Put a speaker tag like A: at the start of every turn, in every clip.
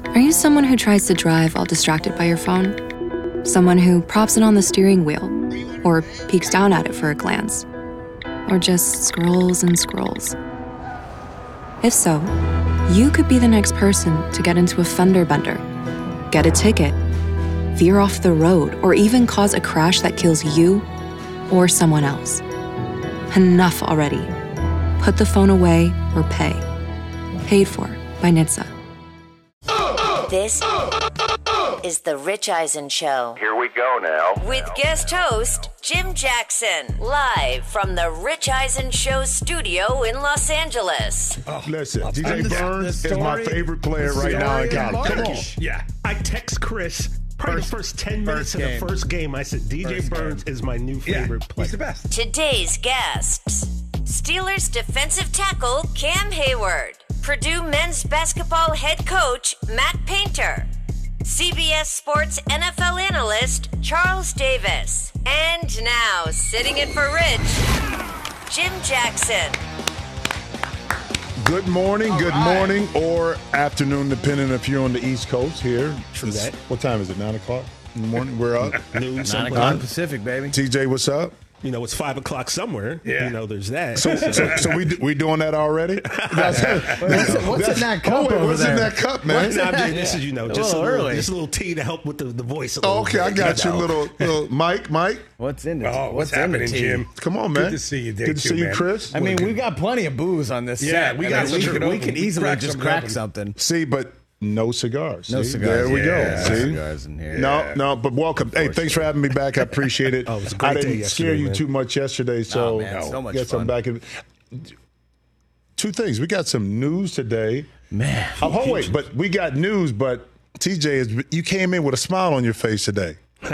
A: Are you someone who tries to drive while distracted by your phone? Someone who props it on the steering wheel or peeks down at it for a glance? Or just scrolls and scrolls? If so, you could be the next person to get into a fender bender, get a ticket, veer off the road, or even cause a crash that kills you or someone else. Enough already. Put the phone away or pay. Paid for by NHTSA.
B: This is The Rich Eisen Show.
C: Here we go now.
B: With guest host Jim Jackson, live from The Rich Eisen Show studio in Los Angeles.
D: Listen, DJ Burns is my favorite player right now in college. Come on.
E: Yeah. I text Chris probably the first 10 minutes of the first game. I said, DJ Burns is my new favorite player.
F: He's the best.
B: Today's guests, Steelers defensive tackle Cam Hayward, Purdue men's basketball head coach Matt Painter, CBS Sports NFL analyst Charles Davis, and now sitting in for Rich, Jim Jackson.
D: Good morning, morning, or afternoon, depending if you're on the East Coast here.
E: True that.
D: What time is it, 9 o'clock in the morning? We're up.
E: 9
F: o'clock Pacific, baby.
D: TJ, what's up?
E: You know, it's 5 o'clock somewhere.
F: Yeah.
E: You know, there's that.
D: So we doing that already?
F: What's in that cup over
D: what's
F: there?
D: in that cup, man?
E: This is, just a
F: early.
E: little tea to help with the voice.
D: Okay, I got you, little Mike.
F: What's in it?
G: What's happening, Jim?
D: Come on, man.
G: Good to see you, Dick.
D: Good to see you, Chris.
F: I mean, we got plenty of booze on this set.
G: we got
F: we
G: some
F: could easily just crack something.
D: See, but no cigars.
F: No
D: See?
F: cigars.
D: There we go.
F: Yeah.
D: See?
F: No cigars in here.
D: No, but welcome. Hey, thanks for having me back. I appreciate it.
E: Oh, it was a great
D: I
E: day
D: didn't
E: yesterday,
D: scare you
E: man.
D: too much yesterday, so
F: man, so much
D: get some
F: fun.
D: back in. Two things. We got some news today.
F: Man.
D: Oh, wait, but we got news, but TJ, you came in with a smile on your face today. Well,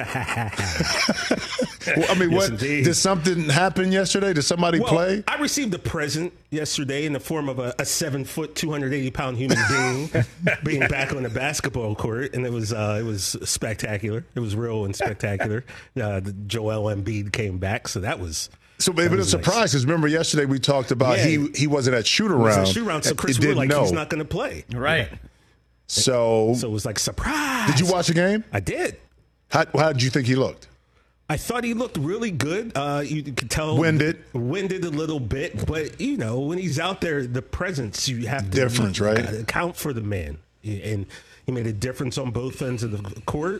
D: I mean,
E: Yes,
D: what
E: indeed.
D: did something happen yesterday? Did somebody play?
E: I received a present yesterday in the form of a 7-foot, 280-pound human being being back on the basketball court, and it was spectacular. It was real and spectacular. Joel Embiid came back, so that was.
D: So maybe it's a surprise because remember yesterday we talked about he wasn't at shoot around.
E: So Chris, we were like, he's not going to play.
F: Right.
D: So
E: it was like surprise.
D: Did you watch the game?
E: I did.
D: How did you think he looked?
E: I thought he looked really good. You could tell
D: Winded
E: a little bit, but you know when he's out there, the presence you have to
D: Difference, right?
E: Account for the man, and he made a difference on both ends of the court.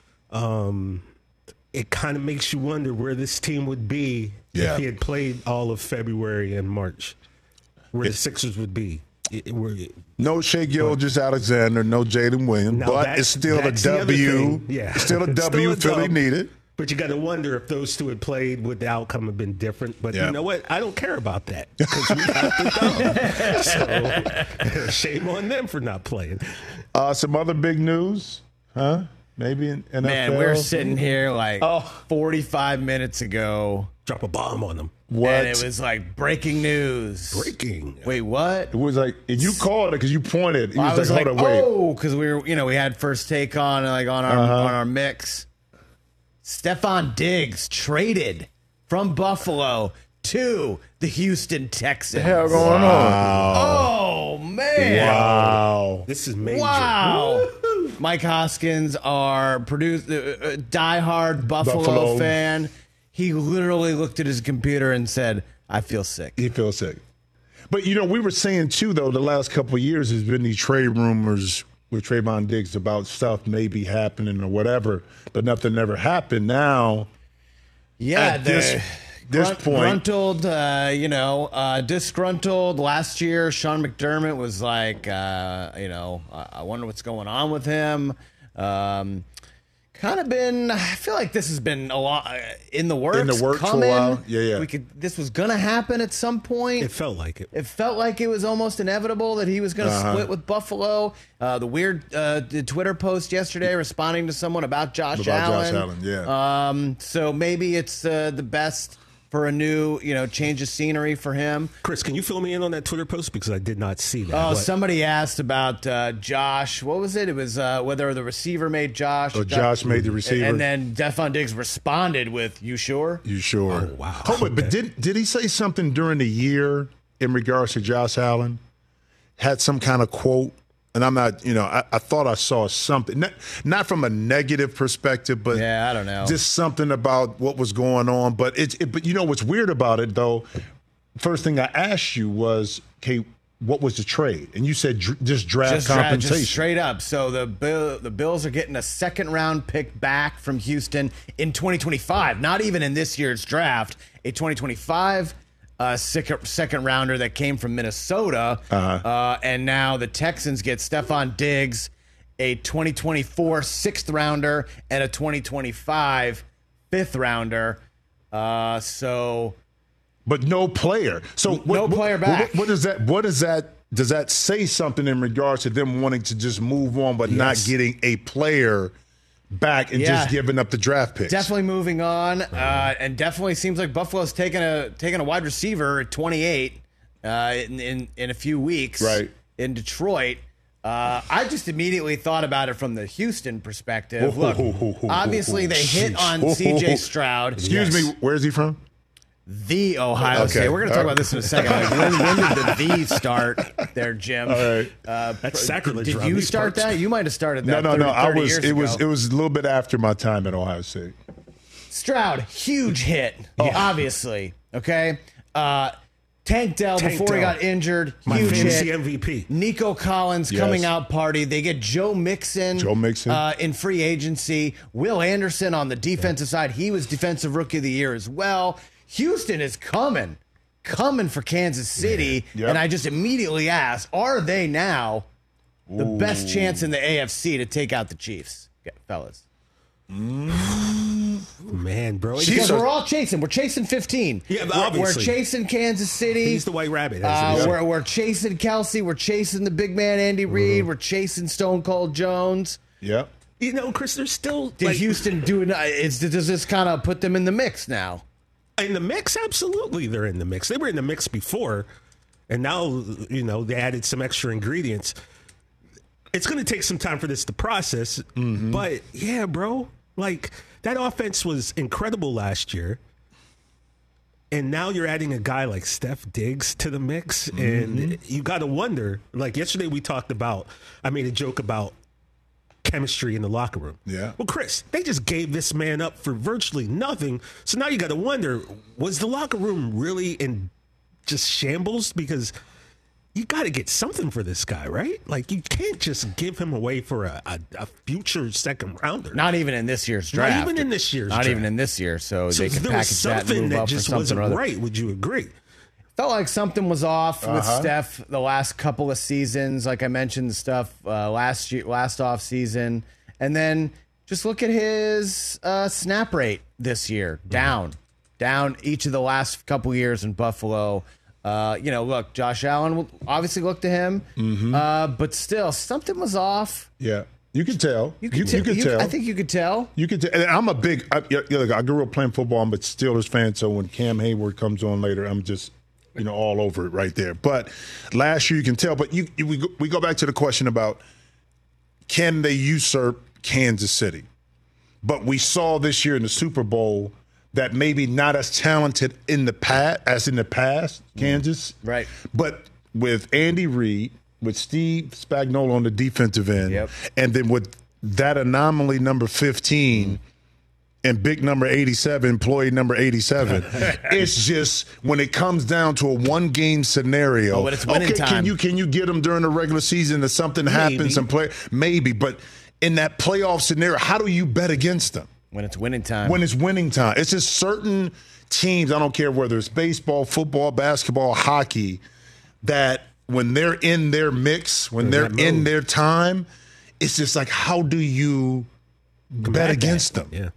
E: It kind of makes you wonder where this team would be if he had played all of February and March, where the Sixers would be.
D: No Shai Gilgeous-Alexander, no Jalen Williams, but it's still a W.
E: Yeah.
D: It's still a W Philly needed.
E: But you got to wonder if those two had played, would the outcome have been different? But you know what? I don't care about that because we got the dub. So shame on them for not playing.
D: Some other big news, huh? Maybe in NFL.
F: Man, we're sitting here like 45 minutes ago.
E: Drop a bomb on them.
D: What?
F: And it was like breaking news.
E: Breaking.
F: Wait, what?
D: It was like, and you called it because you pointed. You
F: I was like,
D: hold on, wait.
F: oh, because we were, we had first take on our mix. Stephon Diggs traded from Buffalo to the Houston Texans.
D: What the hell going on?
F: Oh man!
D: Wow.
E: This is major.
F: Wow. Mike Hoskins, our diehard Buffalo fan, he literally looked at his computer and said, "I feel sick."
D: He feels sick. But we were saying too, though, the last couple of years there's been these trade rumors with Trayvon Diggs about stuff maybe happening or whatever, but nothing ever happened. Now, at this point,
F: disgruntled. Last year, Sean McDermott was like, I wonder what's going on with him. Kind of been. I feel like this has been a lot in the works.
D: In the works
F: coming.
D: for a while. Yeah.
F: This was gonna happen at some point.
E: It felt like it.
F: It felt like it was almost inevitable that he was going to split with Buffalo. The weird Twitter post yesterday responding to someone about Josh Allen.
D: Yeah.
F: So maybe it's the best for a new, change of scenery for him.
E: Chris, can you fill me in on that Twitter post because I did not see that?
F: Oh, somebody asked about Josh. What was it? It was whether the receiver made Josh.
D: Or Josh made the receiver.
F: And then Stephon Diggs responded with, "You sure?"
D: You sure?
E: Oh, wow.
D: But did he say something during the year in regards to Josh Allen? Had some kind of quote And I'm not, I thought I saw something, not from a negative perspective, but
F: I don't know,
D: just something about what was going on. But but what's weird about it though? First thing I asked you was, okay, what was the trade? And you said just draft compensation.
F: Just straight up. So the Bills are getting a second round pick back from Houston in 2025. Not even in this year's draft. A 2025 second rounder that came from Minnesota. And now the Texans get Stephon Diggs, a 2024 sixth rounder, and a 2025 fifth rounder. But
D: no player. So
F: no player back.
D: What does that? Does that say something in regards to them wanting to just move on, but not getting a player back and just giving up the draft picks?
F: Definitely moving on, and definitely seems like Buffalo's taking a wide receiver at 28 in a few weeks,
D: right,
F: in Detroit. I just immediately thought about it from the Houston perspective. Look, obviously they hit on C.J. Stroud.
D: Excuse me, where is he from?
F: The Ohio State. We're going to talk about this in a second. Like, when did the start there, Jim?
D: All right.
E: That's sacrilege.
F: Did you start that? You might have started that.
D: No.
F: 30 years ago.
D: It was a little bit after my time at Ohio State.
F: Stroud, huge hit, obviously. Okay. Tank Dell before he got injured, huge hit.
E: MVP.
F: Nico Collins coming out party. They get Joe Mixon. In free agency. Will Anderson on the defensive side. He was Defensive Rookie of the Year as well. Houston is coming for Kansas City. And I just immediately asked, are they now the best chance in the AFC to take out the Chiefs, fellas?
E: Man, bro.
F: Because we're all chasing. We're chasing 15.
E: Yeah,
F: we're chasing Kansas City.
E: He's the white rabbit.
F: We're chasing Kelsey. We're chasing the big man, Andy Reid. We're chasing Stone Cold Jones.
D: Yep.
E: Chris, there's still...
F: Did Houston do it? Does this kind of put them in the mix now?
E: In the mix? Absolutely, they're in the mix. They were in the mix before, and now, they added some extra ingredients. It's going to take some time for this to process, but yeah, bro, like that offense was incredible last year, and now you're adding a guy like Steph Diggs to the mix, and you got to wonder, like yesterday we talked about, I made a joke about chemistry in the locker room.
D: Yeah.
E: Well, Chris, they just gave this man up for virtually nothing. So now you got to wonder, was the locker room really in just shambles? Because you got to get something for this guy, right? Like, you can't just give him away for a future second rounder.
F: Not even in this year's draft.
E: Not even in this year's draft.
F: Not even in this year. So they can
E: there
F: package
E: was something
F: that and move
E: that
F: up
E: just
F: for something
E: wasn't
F: or other.
E: right. Would you agree?
F: Felt like something was off with Steph the last couple of seasons. Like I mentioned, the stuff last off season, and then just look at his snap rate this year, down each of the last couple years in Buffalo. Look, Josh Allen obviously looked to him, but still something was off.
D: Yeah. You could tell.
F: You could tell. I think you could tell.
D: You could tell. And I'm a big. I grew up playing football. I'm a Steelers fan. So when Cam Hayward comes on later, I'm just all over it right there. But last year you can tell. But we go back to the question about, can they usurp Kansas City? But we saw this year in the Super Bowl that maybe not as talented in the past, Kansas.
F: Right.
D: But with Andy Reid, with Steve Spagnuolo on the defensive end, and then with that anomaly number 15 and big number 87, employee number 87, it's just when it comes down to a one-game scenario.
F: But it's winning time.
D: Can you get them during the regular season if something happens and play? Maybe, but in that playoff scenario, how do you bet against them?
F: When it's winning time.
D: When it's winning time. It's just certain teams, I don't care whether it's baseball, football, basketball, hockey, that when they're in their mix, when they're in their time, it's just like, how do you bet against them?
E: Yeah.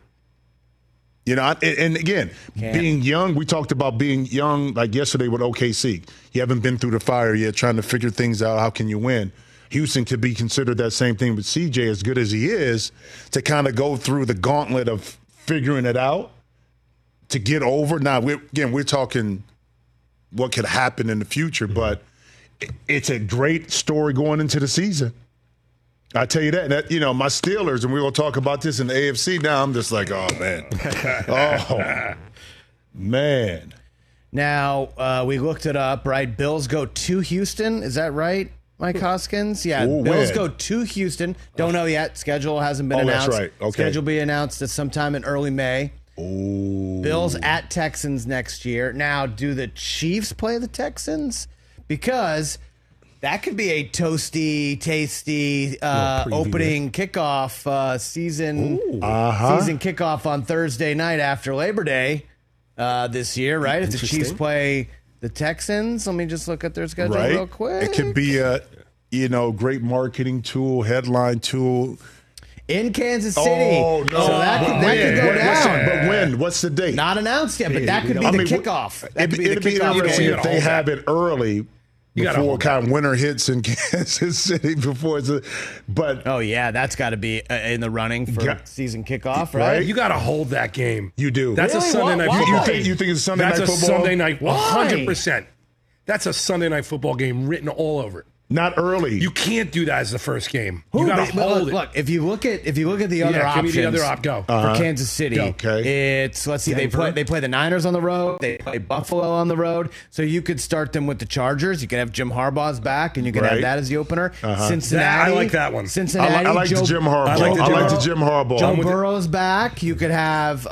D: And again, being young, we talked about being young like yesterday with OKC. You haven't been through the fire yet, trying to figure things out. How can you win? Could be considered that same thing with CJ, as good as he is, to kind of go through the gauntlet of figuring it out to get over. Now, we're talking what could happen in the future, but it's a great story going into the season. I tell you that, my Steelers, and we're going to talk about this in the AFC now, I'm just like, oh, man. Oh, man.
F: Now, we looked it up, right? Bills go to Houston. Is that right? Mike Hoskins. Yeah,
D: Ooh,
F: Bills
D: when?
F: go to Houston. Don't know yet. Schedule hasn't been
D: Oh, that's
F: announced.
D: right. Okay.
F: Schedule will be announced at sometime in early May.
D: Ooh.
F: Bills at Texans next year. Now, do the Chiefs play the Texans? Because that could be a toasty, tasty opening kickoff season. Season kickoff on Thursday night after Labor Day this year, right? If the Chiefs play the Texans, let me just look at their schedule real quick.
D: It could be a great marketing tool, headline tool.
F: In Kansas City.
D: Oh, no.
F: So that could go down.
D: But when? What's the date?
F: Not announced yet, but that could be the kickoff. That could be the
D: It'd be
F: kickoff
D: interesting
F: game.
D: if they have it early
C: gotta
D: before
C: hold
D: kind of winter hits in Kansas City before it's but
F: Oh, yeah, that's got to be in the running for season kickoff, right?
C: You got to hold that game.
D: You do.
C: That's
F: Really?
C: a Sunday night
F: Why?
C: football.
D: You think it's Sunday
C: That's
D: night
C: a
D: football?
C: Sunday night,
F: Why?
C: 100%. That's a Sunday night football game written all over it.
D: Not early.
C: You can't do that as the first game.
F: Who?
C: You got to
F: But
C: hold it.
F: look, if you look at the other
C: Yeah,
F: options,
C: give me the other go.
F: for Kansas City,
D: Okay.
F: it's let's see,
C: Denver.
F: they play the Niners on the road, they play Buffalo on the road, so you could start them with the Chargers. You can have Jim Harbaugh's back, and you can have
D: Right.
F: that as the opener. Cincinnati,
C: I like that one.
F: Cincinnati,
D: I like the Jim Harbaugh.
C: I like the
D: Jim Harbaugh.
F: Joe Burrow's back. You could have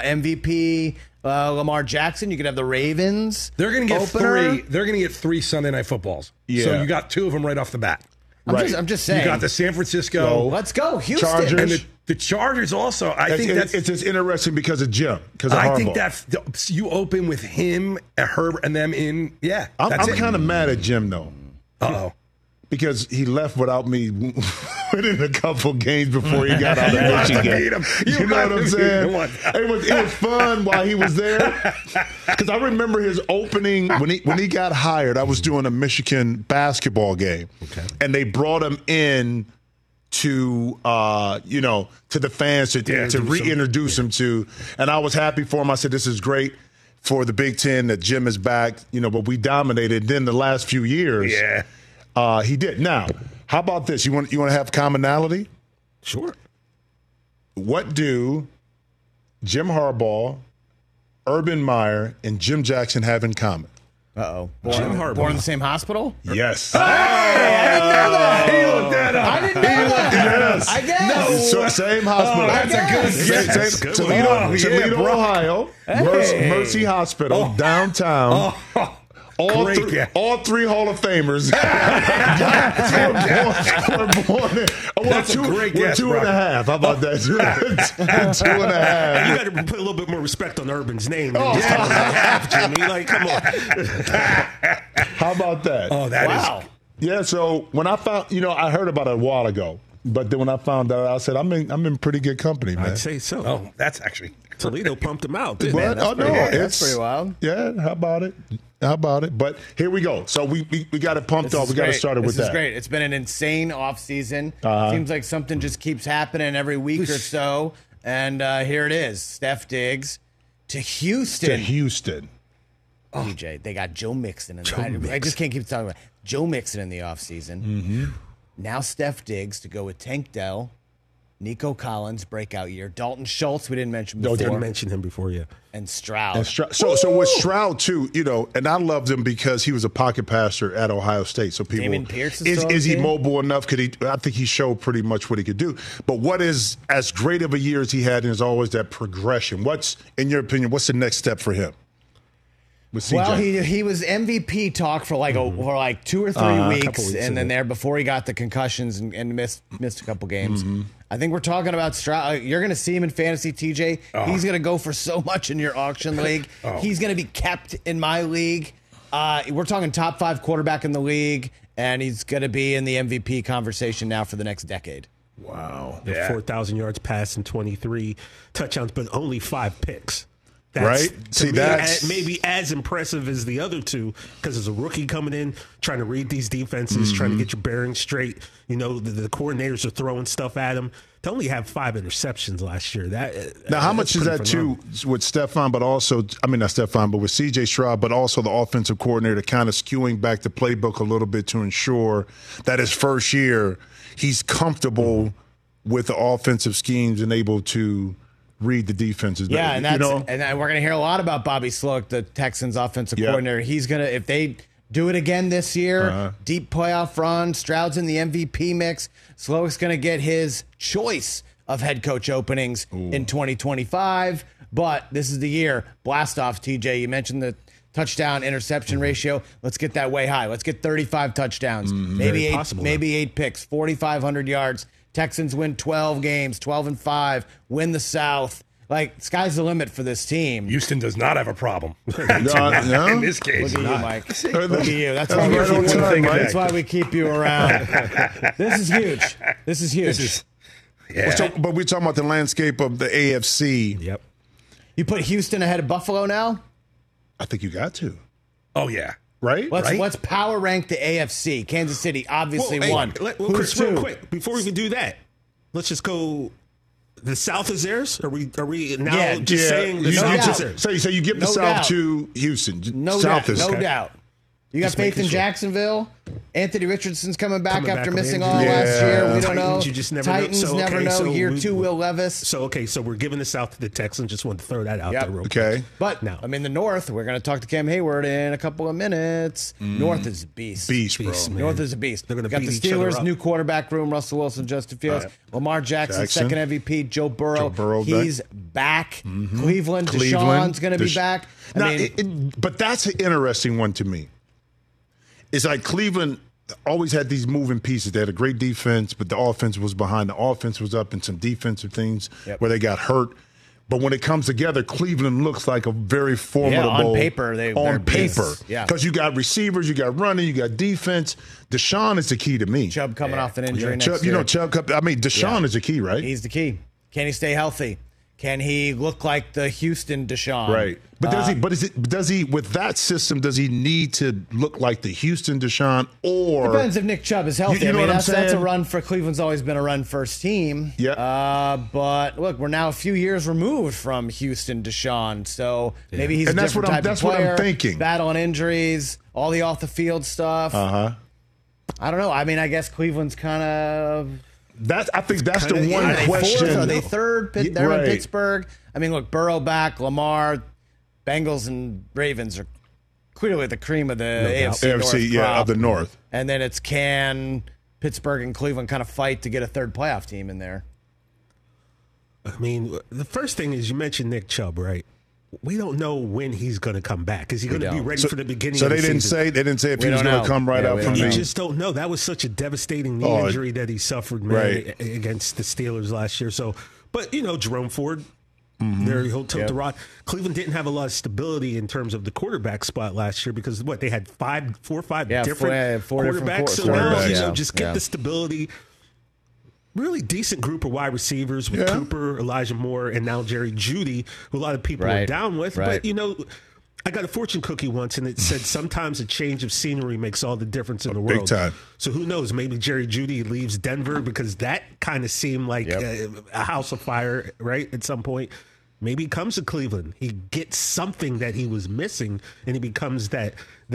F: MVP Lamar Jackson. You could have the Ravens.
C: They're going to get
F: opener.
C: three. They're going to get 3 Sunday night footballs.
D: Yeah.
C: So you got 2 of them right off the bat.
F: I'm just saying.
C: You got the San Francisco.
F: Let's go, Houston.
D: Chargers.
C: And the Chargers also. I think that's.
D: it's just interesting because of Jim. Because of
C: I
D: Harbaugh.
C: think that's you open with him, Herb, and them in. Yeah,
D: I'm
C: that's it.
D: kind of mad at Jim though.
C: Uh-oh.
D: Because he left without me winning a couple games before he got out of Michigan. You know what I'm saying? It was fun while he was there. Because I remember his opening when he got hired. I was doing a Michigan basketball game, and they brought him in to to the fans to reintroduce him to, and I was happy for him. I said, "This is great for the Big Ten that Jim is back." But we dominated. Then the last few years, he did. Now, how about this? You want to have commonality?
C: Sure.
D: What do Jim Harbaugh, Urban Meyer, and Jim Jackson have in common?
F: Jim
C: Harbaugh.
F: Born in the same hospital?
D: Yes.
C: He looked that up.
F: I didn't know that.
D: Yes.
F: I guess.
D: So, same hospital.
F: that's a good
C: guess.
D: Same,
C: Good
D: Toledo,
C: one.
D: Toledo, Ohio. Mercy Hospital, downtown.
C: Great guess.
D: All 3 Hall of Famers were born in.
C: That's a great guess,
D: 2.5. How about that? 2.5.
E: You got to put a little bit more respect on Urban's name than just calling him half, Jimmy. Like, come on.
D: How about that?
C: Oh, that is.
F: Wow.
D: Yeah, so when I found, I heard about it a while ago, but then when I found out, I said, I'm in pretty good company, man.
E: I'd say so.
C: Oh, that's actually.
E: Toledo pumped him out, didn't
D: But,
E: they?
F: That's pretty wild.
D: Yeah, how about it? But here we go. So we got it pumped up. We got to start it with that.
F: This is great. It's been an insane offseason.
D: Uh-huh.
F: Seems like something just keeps happening every week or so. And here it is. Steph Diggs to Houston.
D: To Houston.
F: DJ, they got Joe Mixon. I just can't keep talking about it. Joe Mixon in the offseason.
D: Mm-hmm.
F: Now Steph Diggs to go with Tank Dell, Nico Collins, breakout year. Dalton Schultz, we didn't mention before.
E: Didn't mention him before, yeah.
F: And Stroud.
D: So with Stroud too, and I loved him because he was a pocket passer at Ohio State. So people,
F: Dameon Pierce is still on
D: is
F: the
D: he
F: team?
D: mobile enough? I think he showed pretty much what he could do. But what is as great of a year as he had, and is always that progression. What's, in your opinion, what's the next step for him? With CJ?
F: Well, he was MVP talk for like 2 or 3 weeks, and then there before he got the concussions and missed a couple games. I think we're talking about Stroud. You're going to see him in fantasy, TJ. He's going to go for so much in your auction league. He's going to be kept in my league. We're talking top 5 quarterback in the league, and he's going to be in the MVP conversation now for the next decade.
D: Wow.
E: 4,000 yards passing, 23 touchdowns, but only 5 picks. That's,
D: Right?
E: to
D: See,
E: me,
D: that's
E: maybe as impressive as the other two, because as a rookie coming in, trying to read these defenses, trying to get your bearings straight. The coordinators are throwing stuff at him. To only have 5 interceptions last year.
D: Now, how much is that too with Stephon, but also, not Stephon, but with CJ Stroud, but also the offensive coordinator kind of skewing back the playbook a little bit to ensure that his first year he's comfortable with the offensive schemes and able to read the defenses.
F: Yeah, and we're going to hear a lot about Bobby Sloak, the Texans offensive coordinator. He's going to, if they do it again this year. Deep playoff run. Stroud's in the MVP mix. Slowick's going to get his choice of head coach openings in 2025. But this is the year. Blast off, TJ. You mentioned the touchdown interception ratio. Let's get that way high. Let's get 35 touchdowns. Maybe eight picks, 4,500 yards. Texans win 12 games, 12-5, win the South. Like, sky's the limit for this team.
C: Houston does not have a problem.
D: No?
C: In this case.
F: Look at you, Mike. Look at you. That's why we keep you around. This is huge. This is huge.
D: But we're talking about the landscape of the AFC.
E: Yep.
F: You put Houston ahead of Buffalo now?
D: I think you got to.
C: Oh, yeah.
D: Right?
F: Let's power rank the AFC. Kansas City obviously won.
E: Chris, real quick, before we even do that, let's just go. The South is theirs? Are we now saying the South is theirs?
D: So you give the South to Houston.
F: No
D: South
F: doubt.
D: is
F: No doubt. You got faith in Jacksonville? Anthony Richardson's coming back after missing all last year. We don't know.
E: You just never
F: Titans
E: know.
F: never know. Year 2, Will Levis.
E: So we're giving the South to the Texans. Just wanted to throw that out there real quick.
D: Okay.
F: But, I mean, the North, we're going to talk to Cam Hayward in a couple of minutes. North is a beast.
D: Beast, bro.
F: North is a beast.
E: They're going to
F: got
E: beat
F: the
E: each other
F: Steelers,
E: up.
F: new quarterback room, Russell Wilson, Justin Fields. Lamar Jackson, second MVP. Joe Burrow. He's back. Cleveland, Deshaun's going to be back.
D: But that's an interesting one to me. It's like Cleveland always had these moving pieces. They had a great defense, but the offense was behind. The offense was up in some defensive things where they got hurt. But when it comes together, Cleveland looks like a very formidable.
F: On paper, they're beasts.
D: Because you got receivers, you got running, you got defense. Deshaun is the key to me.
F: Chubb coming off an injury next year.
D: Deshaun is the key, right?
F: He's the key. Can he stay healthy? Can he look like the Houston Deshaun?
D: Right. But does he with that system, does he need to look like the Houston Deshaun or
F: depends if Nick Chubb is healthy.
D: You know what I'm saying?
F: That's a run for Cleveland's always been a run first team.
D: Yeah.
F: But look, we're now a few years removed from Houston Deshaun. So maybe he's a different type of player.
D: What I'm thinking.
F: Battling injuries, all the off the field stuff. I don't know. I mean, I guess Cleveland's kind of
D: I think that's the one question.
F: Are they third? They're in Pittsburgh. I mean, look, Burrow back, Lamar, Bengals and Ravens are clearly the cream of the AFC North
D: of the North.
F: And then it's can Pittsburgh and Cleveland kind of fight to get a third playoff team in there.
E: I mean, the first thing is you mentioned Nick Chubb, right? We don't know when he's going to come back. Is he going to be ready for the beginning of the season?
D: So they didn't say if he was going to come right out from
E: You just don't know. That was such a devastating knee injury that he suffered, man, against the Steelers last year. So, but, Jerome Ford, there he'll tilt the rod. Cleveland didn't have a lot of stability in terms of the quarterback spot last year because they had four or five different quarterbacks. So now, just get the stability. Really decent group of wide receivers with Cooper, Elijah Moore, and now Jerry Jeudy, who a lot of people are down with. But, I got a fortune cookie once, and it said sometimes a change of scenery makes all the difference in the world.
D: Big time.
E: So who knows? Maybe Jerry Jeudy leaves Denver because that kind of seemed like a house of fire, right, at some point. Maybe he comes to Cleveland. He gets something that he was missing, and he becomes that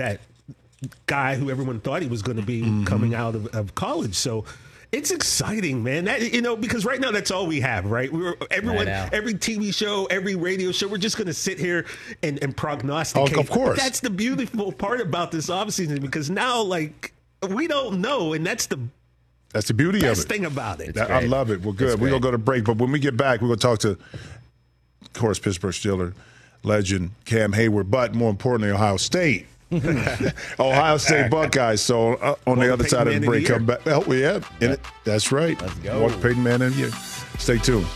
E: guy who everyone thought he was going to be coming out of college. So it's exciting, man. Because right now that's all we have, right? Every TV show, every radio show, we're just going to sit here and prognosticate.
D: Of course.
E: But that's the beautiful part about this offseason because now, we don't know, and that's the
D: beauty of it.
E: Best thing about it.
D: I love it. Well, good. We're going to go to break, but when we get back, we're going to talk to, of course, Pittsburgh Steeler legend Cam Hayward, but more importantly, Ohio State. Ohio State Buckeyes. So on the other side of the break, come back. Oh, yeah. That's right.
F: Let's go.
D: Walter Payton Man of the Year. Stay tuned.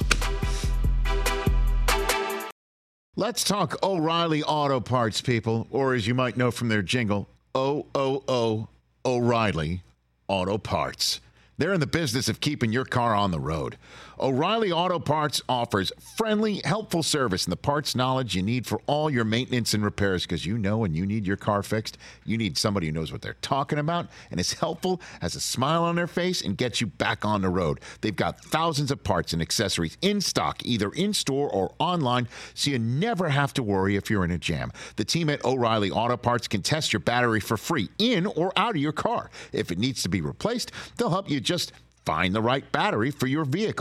G: Let's talk O'Reilly Auto Parts, people, or as you might know from their jingle, O-O-O O'Reilly Auto Parts. They're in the business of keeping your car on the road. O'Reilly Auto Parts offers friendly, helpful service and the parts knowledge you need for all your maintenance and repairs because when you need your car fixed, you need somebody who knows what they're talking about and is helpful, has a smile on their face, and gets you back on the road. They've got thousands of parts and accessories in stock, either in-store or online, so you never have to worry if you're in a jam. The team at O'Reilly Auto Parts can test your battery for free in or out of your car. If it needs to be replaced, they'll help you just find the right battery for your vehicle.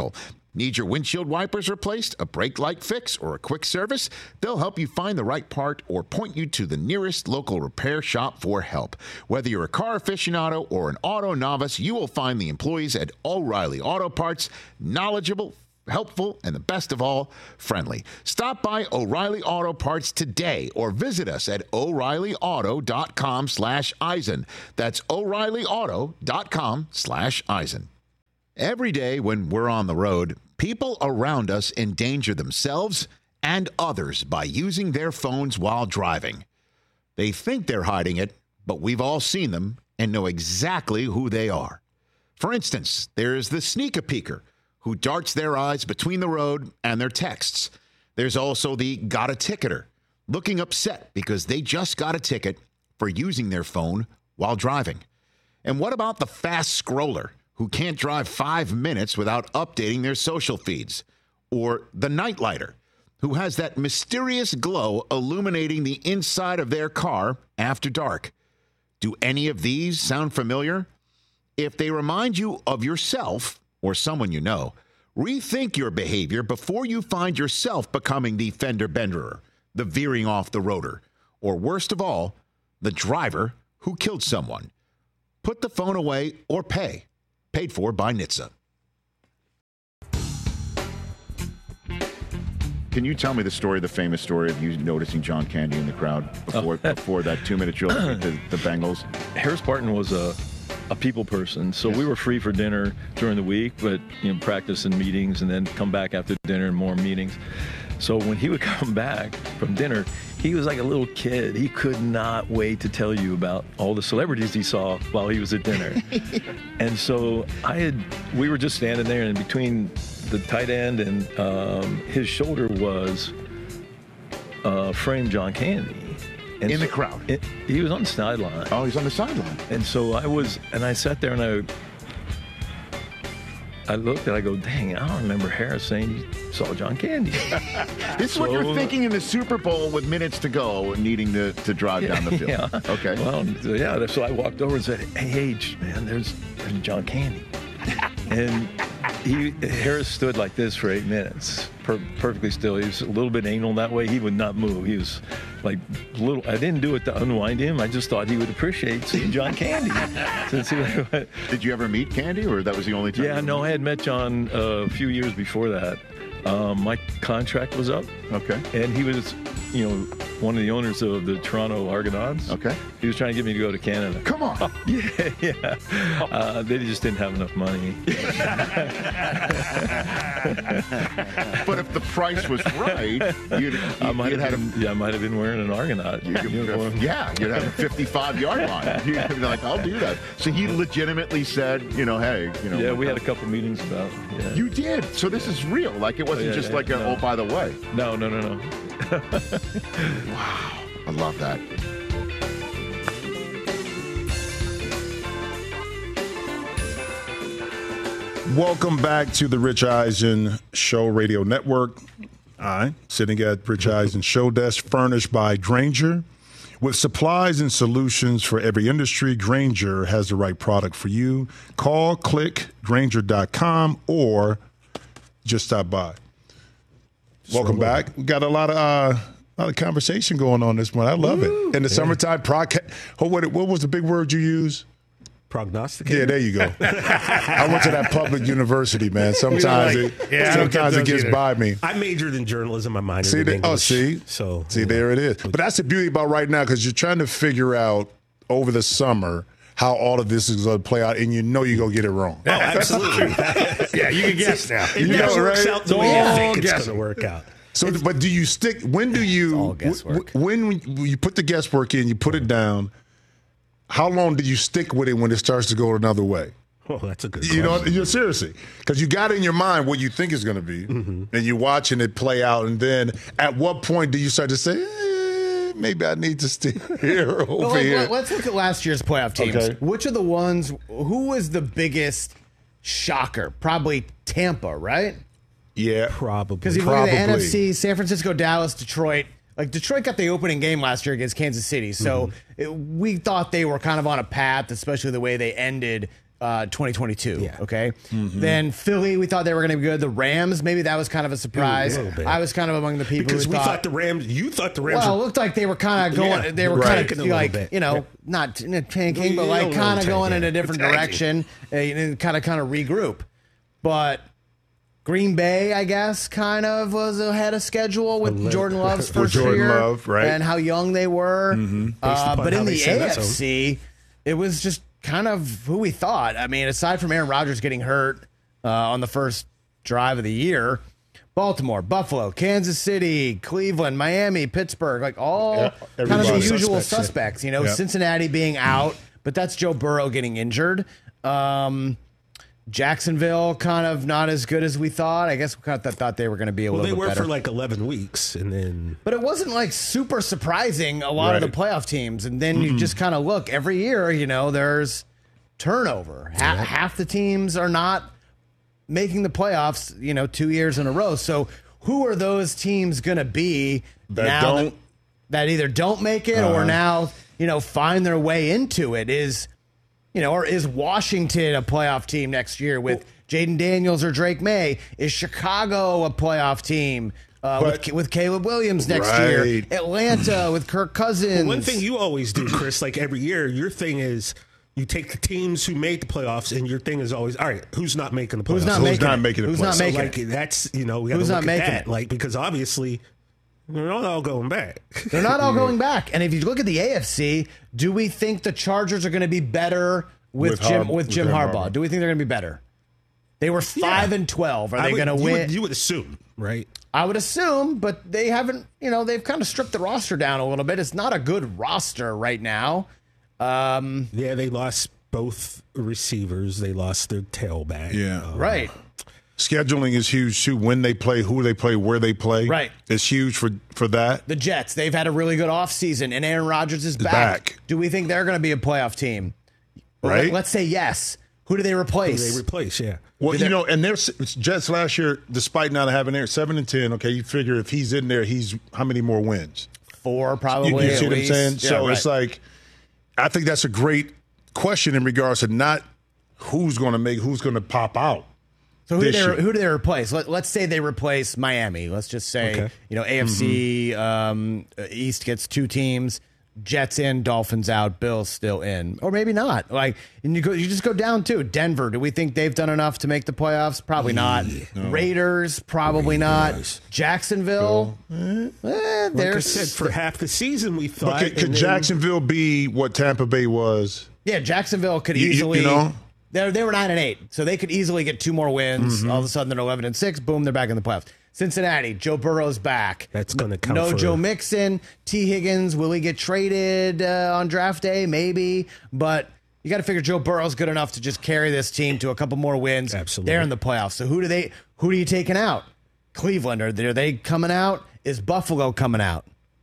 G: Need your windshield wipers replaced, a brake light fix, or a quick service? They'll help you find the right part or point you to the nearest local repair shop for help. Whether you're a car aficionado or an auto novice, you will find the employees at O'Reilly Auto Parts knowledgeable, helpful, and the best of all, friendly. Stop by O'Reilly Auto Parts today or visit us at O'ReillyAuto.com/Eisen. That's O'ReillyAuto.com/Eisen. Every day when we're on the road, people around us endanger themselves and others by using their phones while driving. They think they're hiding it, but we've all seen them and know exactly who they are. For instance, there's the sneak-a-peeker who darts their eyes between the road and their texts. There's also the got-a-ticketer, looking upset because they just got a ticket for using their phone while driving. And what about the fast scroller who can't drive 5 minutes without updating their social feeds? Or the nightlighter, who has that mysterious glow illuminating the inside of their car after dark. Do any of these sound familiar? If they remind you of yourself or someone you know, rethink your behavior before you find yourself becoming the fender benderer, the veering off the roader, or worst of all, the driver who killed someone. Put the phone away or pay. Paid for by NHTSA. Can you tell me the famous story of you noticing John Candy in the crowd before that 2-minute drill with the Bengals?
H: Harris Barton was a people person, so we were free for dinner during the week, but practice and meetings, and then come back after dinner and more meetings. So when he would come back from dinner, he was like a little kid. He could not wait to tell you about all the celebrities he saw while he was at dinner. And so we were just standing there, and between the tight end and his shoulder was framed John Candy. And
G: in the crowd?
H: He was on the sideline.
G: Oh, he's on the sideline.
H: And so I sat there and I looked and I go, dang, I don't remember Harris saying he saw John Candy.
G: This is what you're thinking in the Super Bowl with minutes to go and needing to drive down the field.
H: Yeah.
G: Okay.
H: Well, yeah, so I walked over and said, hey, man, there's John Candy. And Harris stood like this for 8 minutes, perfectly still. He was a little bit anal that way. He would not move. He was like little. I didn't do it to unwind him. I just thought he would appreciate seeing John Candy.
G: Did you ever meet Candy, or that was the only time?
H: Yeah, no, I had met John a few years before that. My contract was up.
G: Okay.
H: And he was, one of the owners of the Toronto Argonauts.
G: Okay.
H: He was trying to get me to go to Canada.
G: Come on.
H: Yeah. They just didn't have enough money.
G: But if the price was right,
H: I might have been wearing an Argonaut uniform.
G: Yeah, you'd have a 55-yard line. You'd be like, I'll do that. So he legitimately said, hey,
H: Yeah, we had a couple meetings about. Yeah.
G: You did. So this is real. Like it wasn't just like
H: no.
G: oh, by the way.
H: No.
G: Wow, I love that.
D: Welcome back to the Rich Eisen Show Radio Network. I'm sitting at Rich Eisen Show Desk, furnished by Grainger. With supplies and solutions for every industry, Grainger has the right product for you. Call, click, Grainger.com, or just stop by. Welcome back. We got a lot of conversation going on this morning. I love it. In the summertime, what was the big word you used?
E: Prognosticator.
D: Yeah, there you go. I went to that public university, man. Sometimes it gets by me.
E: I majored in journalism. I minored in English.
D: There it is. But that's the beauty about right now, because you're trying to figure out over the summer how all of this is going to play out, and you're going to get it wrong.
E: Oh, absolutely.
C: Yeah, you can guess now.
E: It never works out the way you think it's going to work out.
D: So, but do you stick? When do you?
F: all guesswork.
D: When you put the guesswork in, you put it down. How long do you stick with it when it starts to go another way?
E: Oh, that's a good question.
D: Seriously, because you got in your mind what you think is going to be, and you're watching it play out, and then at what point do you start to say, maybe I need to stay here or over here?
F: Let's look at last year's playoff teams.
D: Okay.
F: Which of the ones, who was the biggest shocker? Probably Tampa, right?
D: Yeah,
E: Probably.
F: Because you look at the NFC, San Francisco, Dallas, Detroit. Like, Detroit got the opening game last year against Kansas City, so we thought they were kind of on a path, especially the way they ended 2022.
E: Yeah.
F: Okay. Then Philly, we thought they were going to be good. The Rams, maybe that was kind of a surprise.
E: A little bit.
F: I was kind of among the people
E: Because
F: who
E: we thought the Rams. You thought the Rams.
F: Well, it
E: were,
F: looked like they were kind of going.
E: Yeah,
F: they were
E: right.
F: kind
E: Tanking a
F: of
E: little
F: like
E: bit.
F: not tanking, but
E: Yeah,
F: like
E: a little
F: kind of going in
E: tanking.
F: a different
C: Tanking.
F: direction and kind of regroup. But Green Bay, I guess, kind of was ahead of schedule with Jordan Love's first
D: Jordan
F: year
D: Love, right.
F: and how young they were.
E: upon
F: But
E: how
F: in
E: they
F: the
E: set that
F: AFC, it was just kind of who we thought. I mean, aside from Aaron Rodgers getting hurt on the first drive of the year, Baltimore, Buffalo, Kansas City, Cleveland, Miami, Pittsburgh, like all kind of the
D: everybody.
F: usual
D: Suspects, yeah.
F: suspects. You know,
D: Yeah.
F: Cincinnati being out, but that's Joe Burrow getting injured. Jacksonville kind of not as good as we thought. I guess we kind of thought they were going to be a
E: well,
F: little
E: they
F: bit
E: were
F: better.
E: for like 11 weeks, and then
F: But it wasn't like super surprising, a lot of the
D: Right.
F: playoff teams. And then you just kind of look every year, you know, there's turnover. Half the teams are not making the playoffs, you know, 2 years in a row. So who are those teams going to be
D: That
F: now
D: don't-
F: that either don't make it or now, you know, find their way into it? Or is Washington a playoff team next year with Jaden Daniels or Drake May? Is Chicago a playoff team with Caleb Williams next year?
D: Right.
F: Atlanta with Kirk Cousins.
E: one thing you always do, Chris, like every year, your thing is you take the teams who made the playoffs, and your thing is always, all right, who's not making the playoffs?
F: Who's not
D: Who's
F: making
D: not
F: it?
D: making the
F: Who's not
D: playoffs?
F: making
E: like
F: it?
E: that's we got
F: Who's
E: to
F: not
E: look at
F: making
E: that,
F: it?
E: like because obviously they're not all going back.
F: They're not all going back. And if you look at the AFC, do we think the Chargers are going to be better with Jim Harbaugh? Do we think they're going to be better? They were 5-12. Are they going to win?
E: You would assume, right?
F: I would assume, but they haven't. You know, they've kind of stripped the roster down a little bit. It's not a good roster right now.
E: Yeah, they lost both receivers. They lost their tailback.
D: Yeah.
F: Right.
D: Scheduling is huge too. When they play, who they play, where they play.
F: Right.
D: It's huge for that.
F: The Jets, they've had a really good offseason, and Aaron Rodgers is back. Do we think they're going to be a playoff team?
D: Right.
F: Let's say yes. Who do they replace?
E: They replace, yeah.
D: Well, you know, and their Jets last year, despite not having Aaron 7-10. Okay, you figure if he's in there, he's how many more wins?
F: 4 probably.
D: You see
F: at
D: what I'm
F: least.
D: saying?
F: Yeah,
D: So
F: right.
D: it's like, I think that's a great question in regards to not who's going to pop out.
F: So who
D: this year.
F: do they replace? Let's say they replace Miami. Let's just say,
E: Okay.
F: you know, AFC East gets 2 teams. Jets in, Dolphins out, Bills still in, or maybe not. Like, and you just go down to Denver. Do we think they've done enough to make the playoffs? Probably not. Raiders, probably not. Jacksonville,
E: Like
F: they're
E: I said, for half the season we thought.
D: But could
E: and then-
D: Jacksonville be what Tampa Bay was?
F: yeah. Jacksonville could
D: You
F: easily.
D: know?
F: They were 9-8, so they could easily get 2 more wins. All of a sudden, they're 11-6. Boom, they're back in the playoffs. Cincinnati, Joe Burrow's back.
E: That's gonna count
F: No
E: for-
F: Joe Mixon, T. Higgins. Will he get traded on draft day? Maybe, but you got to figure Joe Burrow's good enough to just carry this team to a couple more wins.
E: Absolutely.
F: They're in the playoffs. So who are you taking out? Cleveland, are they coming out? Is Buffalo coming out?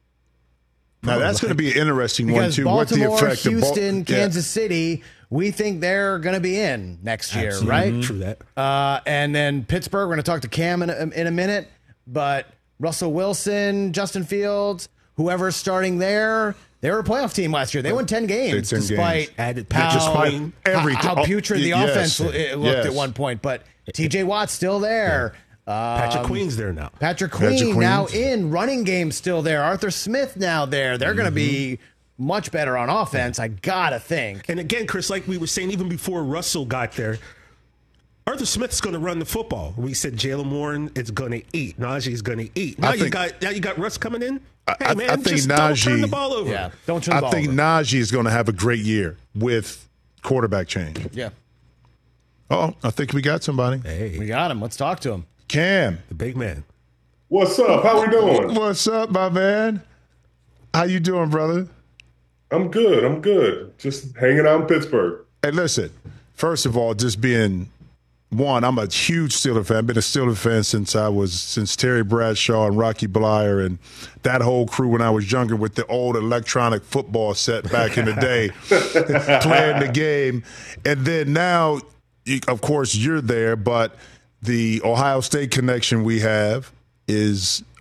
D: Now that's going to be an interesting one
F: Because
D: too.
F: Baltimore,
D: what the effect
F: Houston,
D: of
F: Kansas City, we think they're going to be in next year,
E: Absolutely.
F: right?
E: True that.
F: And then Pittsburgh, we're going to talk to Cam in a minute. But Russell Wilson, Justin Fields, whoever's starting there, they were a playoff team last year. They won 10 games
D: 10
F: despite
D: games.
E: Added
F: how,
E: despite
D: everything.
F: how putrid the
D: Yes.
F: offense looked
D: Yes.
F: at one point. But TJ Watt's still there.
E: Patrick Queen's there now.
F: Patrick
D: Patrick
F: Queen now
D: Queen's.
F: in. Running game still there. Arthur Smith now there. They're going to be much better on offense, I got to think.
E: And again, Chris, like we were saying, even before Russell got there, Arthur Smith's going to run the football. We said Jalen Warren is going to eat. Najee's going to eat. Now you got Russ coming in. Hey man,
D: I think
E: just don't turn the
D: Najee-
E: ball over.
F: Yeah, don't turn the ball
D: I think
F: over.
D: Najee is going to have a great year with quarterback change.
F: Yeah,
D: Oh, I think we got somebody.
E: Hey,
F: we got him. Let's talk to him.
D: Cam,
E: the big man.
C: What's up? How we doing?
D: what's up, my man? How you doing, brother?
C: I'm good. I'm good. Just hanging out in Pittsburgh.
D: Hey, listen. First of all, just being one, I'm a huge Steelers fan. I've been a Steelers fan since Terry Bradshaw and Rocky Blyer and that whole crew when I was younger with the old electronic football set back in the day, playing the game. And then now, of course, you're there, but the Ohio State connection we have is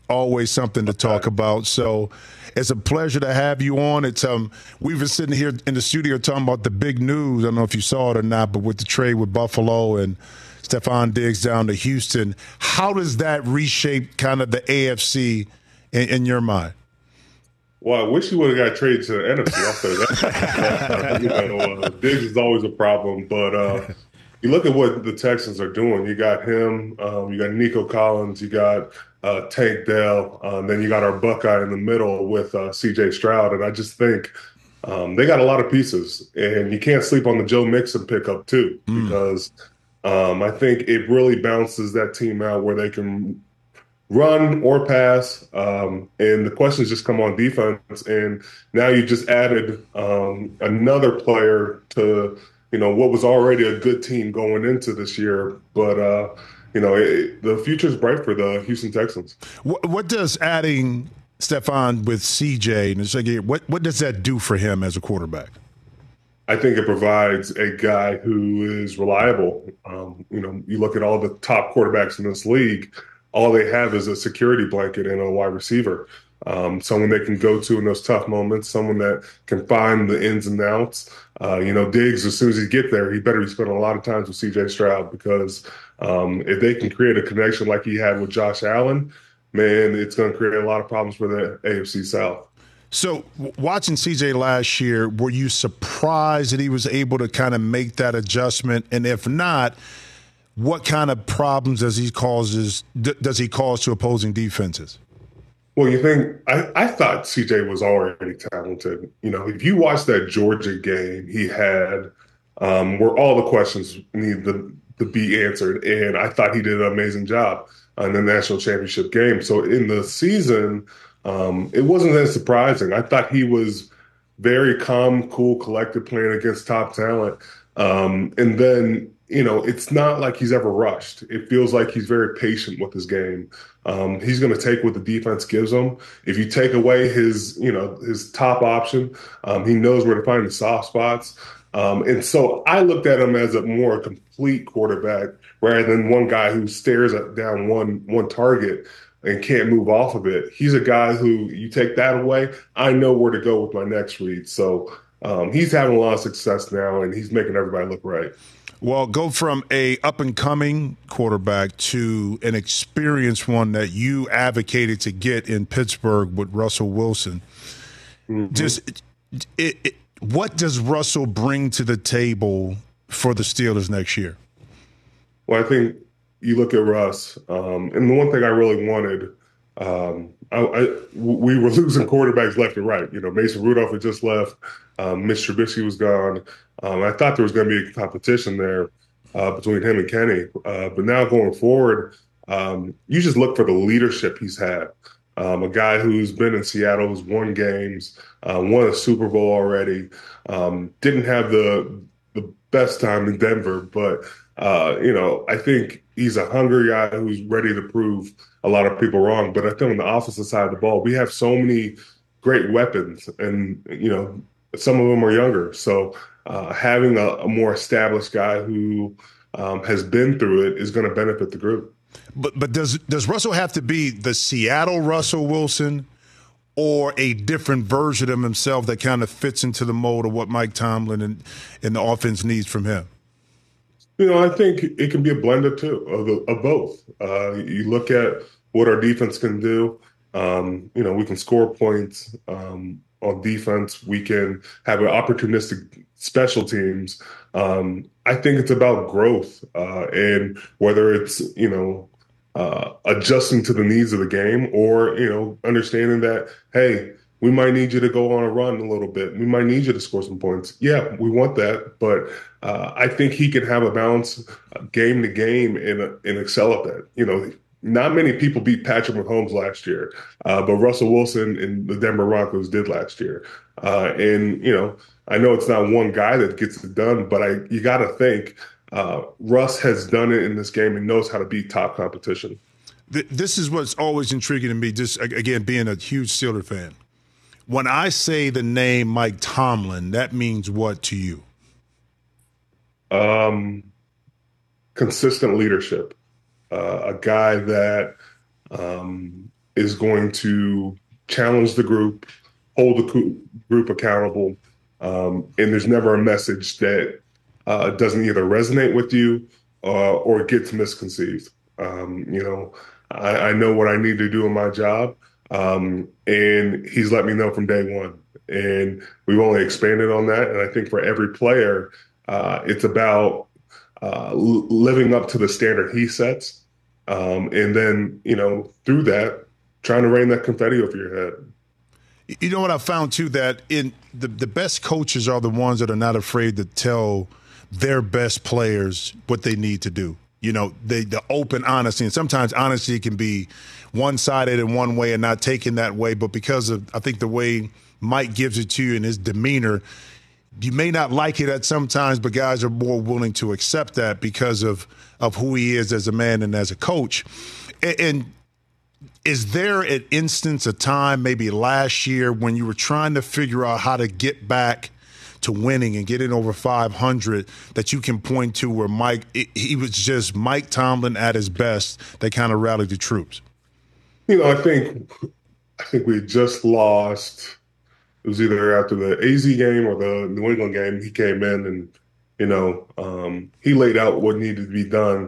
D: always something to talk about. So it's a pleasure to have you on. It's we've been sitting here in the studio talking about the big news. I don't know if you saw it or not, but with the trade with Buffalo and Stephon Diggs down to Houston, how does that reshape kind of the AFC in your mind?
I: Well, I wish you would have got traded to the NFC. I'll say that. Diggs is always a problem, but you look at what the Texans are doing. You got him, you got Nico Collins, you got Tank Dell, then you got our Buckeye in the middle with C.J. Stroud, and I just think they got a lot of pieces, and you can't sleep on the Joe Mixon pickup too, because I think it really balances that team out where they can run or pass, and the questions just come on defense. And now you just added another player to what was already a good team going into this year. But the future is bright for the Houston Texans.
D: What does adding Stephon with CJ, what does that do for him as a quarterback?
I: I think it provides a guy who is reliable. You look at all the top quarterbacks in this league, all they have is a security blanket and a wide receiver, someone they can go to in those tough moments, someone that can find the ins and outs. Diggs, as soon as he get there, he better be spending a lot of times with C.J. Stroud, because if they can create a connection like he had with Josh Allen, man, it's going to create a lot of problems for the AFC South.
D: So watching CJ last year, were you surprised that he was able to kind of make that adjustment? And if not, what kind of problems does he cause to opposing defenses?
I: Well, I thought CJ was already talented. If you watch that Georgia game he had, where all the questions need to be answered, and I thought he did an amazing job in the national championship game. So in the season, it wasn't that surprising. I thought he was very calm, cool, collected, playing against top talent. And then, it's not like he's ever rushed. It feels like he's very patient with his game. He's going to take what the defense gives him. If you take away his top option, he knows where to find the soft spots. And so I looked at him as a more complete quarterback rather than one guy who stares down one target and can't move off of it. He's a guy who, you take that away, I know where to go with my next read. So he's having a lot of success now, and he's making everybody look right.
D: Well, go from a up-and-coming quarterback to an experienced one that you advocated to get in Pittsburgh with Russell Wilson. Mm-hmm. What does Russell bring to the table for the Steelers next year?
I: Well, I think you look at Russ, and the one thing I really wanted, we were losing quarterbacks left and right. Mason Rudolph had just left. Mitch Trubisky was gone. I thought there was going to be a competition there between him and Kenny. But now going forward, you just look for the leadership he's had. A guy who's been in Seattle, who's won games, won a Super Bowl already, didn't have the best time in Denver, but I think he's a hungry guy who's ready to prove a lot of people wrong. But I think on the offensive side of the ball, we have so many great weapons, and some of them are younger. So having a more established guy who has been through it is going to benefit the group.
D: But does Russell have to be the Seattle Russell Wilson, or a different version of himself that kind of fits into the mold of what Mike Tomlin and the offense needs from him?
I: I think it can be a blend of two, of both. You look at what our defense can do. We can score points on defense. We can have an opportunistic special teams. I think it's about growth, and whether it's adjusting to the needs of the game, or understanding that, hey, we might need you to go on a run a little bit. We might need you to score some points. Yeah, we want that, but I think he can have a balance game to game and excel at that. Not many people beat Patrick Mahomes last year, but Russell Wilson and the Denver Broncos did last year. I know it's not one guy that gets it done, but you got to think Russ has done it in this game and knows how to beat top competition.
D: This is what's always intriguing to me, just, again, being a huge Steelers fan. When I say the name Mike Tomlin, that means what to you?
I: Consistent leadership. A guy that is going to challenge the group, hold the group accountable, and there's never a message that doesn't either resonate with you or gets misconceived. I know what I need to do in my job, and he's let me know from day one. And we've only expanded on that. And I think for every player, it's about living up to the standard he sets. And then, through that, trying to rain that confetti over your head.
D: You know what I found, too, that in the best coaches are the ones that are not afraid to tell their best players what they need to do. The open honesty. And sometimes honesty can be one-sided in one way and not taken that way. But because of, I think, the way Mike gives it to you in his demeanor, you may not like it at sometimes, but guys are more willing to accept that because of who he is as a man and as a coach. And is there an instance, a time, maybe last year, when you were trying to figure out how to get back to winning and getting over 500 that you can point to where he was just Mike Tomlin at his best that kind of rallied the troops?
I: I think we just lost. It was either after the AZ game or the New England game. He came in and, he laid out what needed to be done.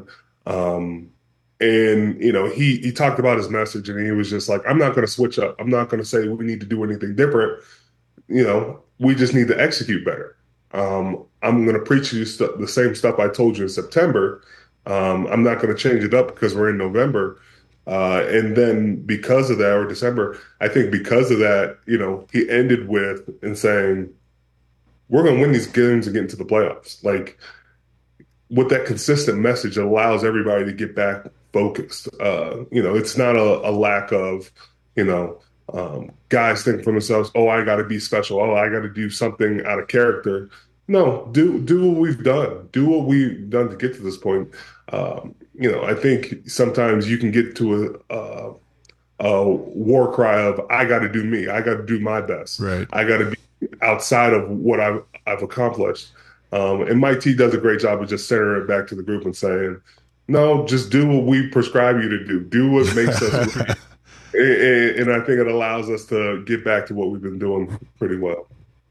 I: And he talked about his message and he was just like, I'm not going to switch up. I'm not going to say we need to do anything different. We just need to execute better. I'm going to preach you the same stuff I told you in September. I'm not going to change it up because we're in November. And then because of that, or December, I think because of that, he ended with saying, we're going to win these games and get into the playoffs. Like, with that consistent message, it allows everybody to get back focused. It's not a lack of, guys thinking for themselves, oh, I got to be special. Oh, I got to do something out of character. No, do what we've done. Do what we've done to get to this point. I think sometimes you can get to a war cry of, I got to do me. I got to do my best.
D: Right.
I: I got to be outside of what I've accomplished. And Mike T does a great job of just centering it back to the group and saying, no, just do what we prescribe you to do. Do what makes us great. And I think it allows us to get back to what we've been doing pretty well.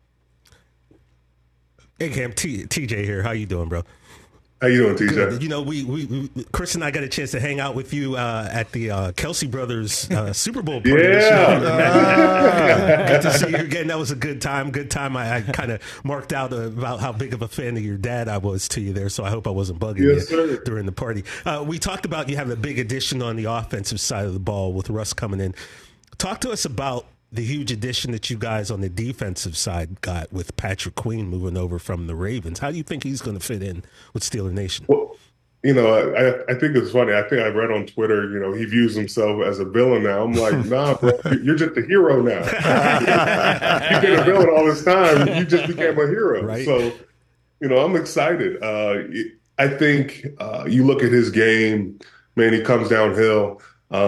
E: Hey, Cam, TJ here. How you doing, bro?
I: How you doing, TJ?
E: Good. We Chris and I got a chance to hang out with you at the Kelsey Brothers Super Bowl party.
I: Yeah.
E: Good to see you again. That was a good time. I kind of marked out about how big of a fan of your dad I was to you there, so I hope I wasn't bugging you during the party. We talked about you having a big addition on the offensive side of the ball with Russ coming in. Talk to us about the huge addition that you guys on the defensive side got with Patrick Queen moving over from the Ravens. How do you think he's going to fit in with Steeler Nation?
I: Well, I think it's funny. I think I read on Twitter, he views himself as a villain now. I'm like, nah, bro, you're just a hero now. You've been a villain all this time. You just became a hero.
E: Right.
I: So, I'm excited. I think you look at his game, man, he comes downhill.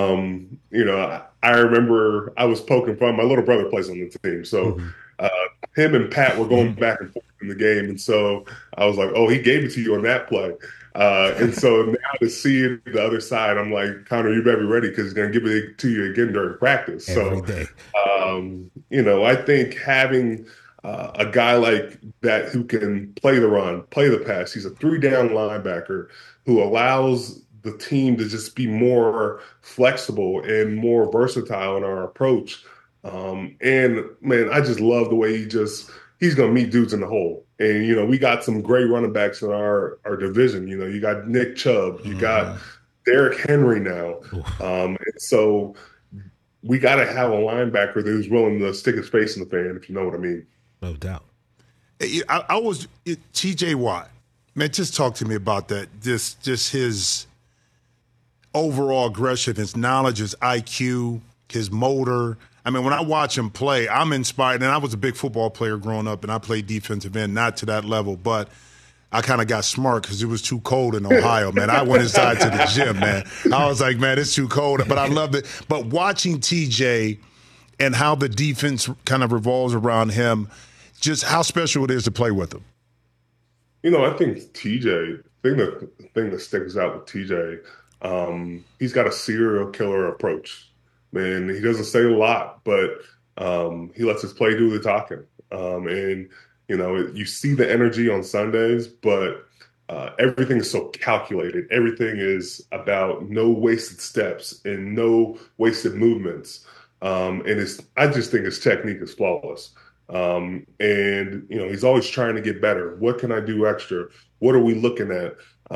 I: I remember I was poking fun. My little brother plays on the team. So him and Pat were going back and forth in the game. And so I was like, oh, he gave it to you on that play. And so now to see it the other side, I'm like, Connor, you better be ready because he's going to give it to you again during practice.
E: Every day.
I: I think having a guy like that who can play the run, play the pass, he's a 3-down linebacker who allows the team to just be more flexible and more versatile in our approach. And man, I just love the way he's going to meet dudes in the hole. And, we got some great running backs in our division. You got Nick Chubb, you got Derrick Henry now. And so we got to have a linebacker who's willing to stick his face in the fan, if you know what I mean.
E: No doubt.
D: I was TJ Watt. Man, just talk to me about that. Just his overall aggression, his knowledge, his IQ, his motor. I mean, when I watch him play, I'm inspired. And I was a big football player growing up, and I played defensive end, not to that level, but I kind of got smart because it was too cold in Ohio, man. I went inside to the gym, man. I was like, man, it's too cold. But I loved it. But watching TJ and how the defense kind of revolves around him, just how special it is to play with him.
I: I think TJ, the thing that sticks out with TJ, he's got a serial killer approach. Man, he doesn't say a lot, but he lets his play do the talking. And, you see the energy on Sundays, but everything is so calculated. Everything is about no wasted steps and no wasted movements. I just think his technique is flawless. He's always trying to get better. What can I do extra? What are we looking at?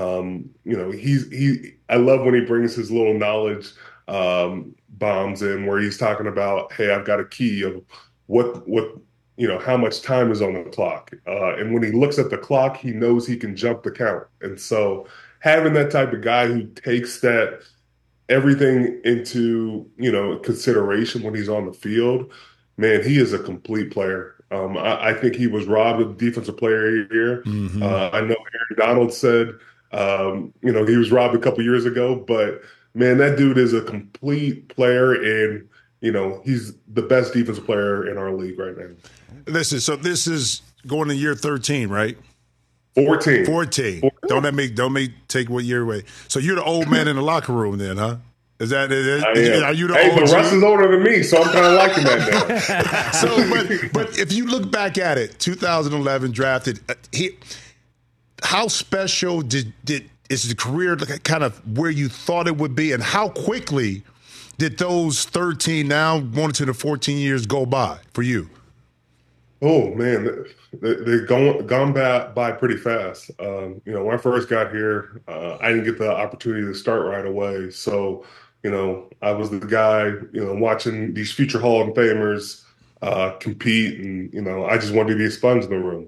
I: I love when he brings his little knowledge bombs in where he's talking about, hey, I've got a key of how much time is on the clock. And when he looks at the clock, he knows he can jump the count. And so having that type of guy who takes that everything into, consideration when he's on the field, man, he is a complete player. I think he was robbed of Defensive Player of the Year.
D: Mm-hmm.
I: I know Aaron Donald said, he was robbed a couple years ago, but man, that dude is a complete player, and he's the best defensive player in our league right now.
D: Listen, so this is going to year 13, right?
I: 14.
D: 14. Don't let me take what year away. So you're the old man in the locker room then, huh? Are you the
I: old? But Russ is older than me, so I'm kind of liking that now.
D: But if you look back at it, 2011 drafted, how special is the career kind of where you thought it would be, and how quickly did those 13 now going into the 14 years go by for you?
I: Oh man, they've gone by pretty fast. When I first got here, I didn't get the opportunity to start right away. So, I was the guy, watching these future Hall of Famers compete, and I just wanted to be a sponge in the room.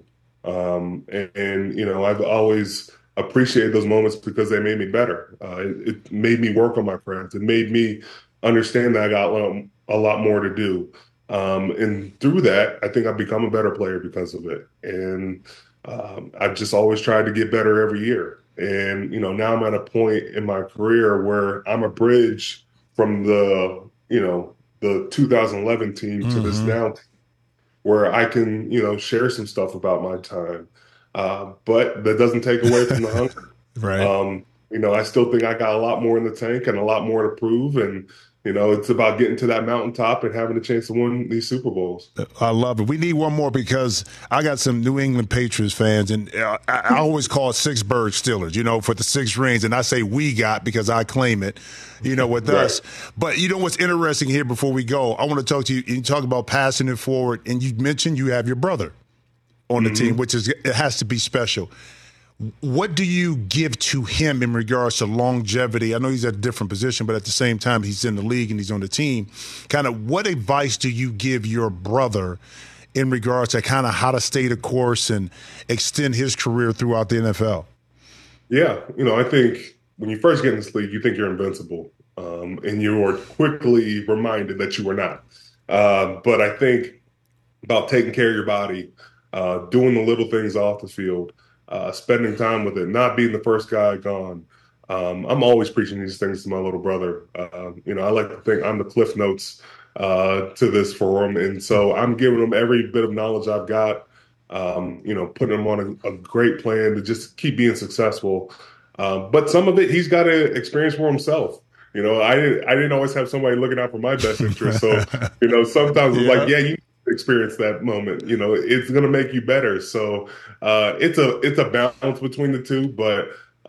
I: I've always appreciated those moments because they made me better. It made me work on my craft. It made me understand that I got a lot more to do. And through that, I think I've become a better player because of it. And I've just always tried to get better every year. And, now I'm at a point in my career where I'm a bridge from the 2011 team to this now team, where I can, share some stuff about my time. But that doesn't take away from the hunger.
D: Right.
I: I still think I got a lot more in the tank and a lot more to prove. And, it's about getting to that mountaintop and having a chance to win these Super Bowls.
D: I love it. We need one more because I got some New England Patriots fans, and I always call it Six Bird Steelers, for the 6 rings. And I say we got because I claim it, with us. But what's interesting here before we go, I want to talk to you. You talk about passing it forward, and you mentioned you have your brother on the team, it has to be special. What do you give to him in regards to longevity? I know he's at a different position, but at the same time, he's in the league and he's on the team. Kind of what advice do you give your brother in regards to kind of how to stay the course and extend his career throughout the NFL?
I: Yeah. I think when you first get in this league, you think you're invincible, and you are quickly reminded that you are not. But I think about taking care of your body, doing the little things off the field, spending time with it, not being the first guy gone. I'm always preaching these things to my little brother. I like to think I'm the Cliff Notes to this for him. And so I'm giving him every bit of knowledge I've got, putting him on a great plan to just keep being successful. But some of it he's got to experience for himself. I didn't always have somebody looking out for my best interest. So, sometimes it's like, you experience that moment, it's going to make you better. So it's a balance between the two, but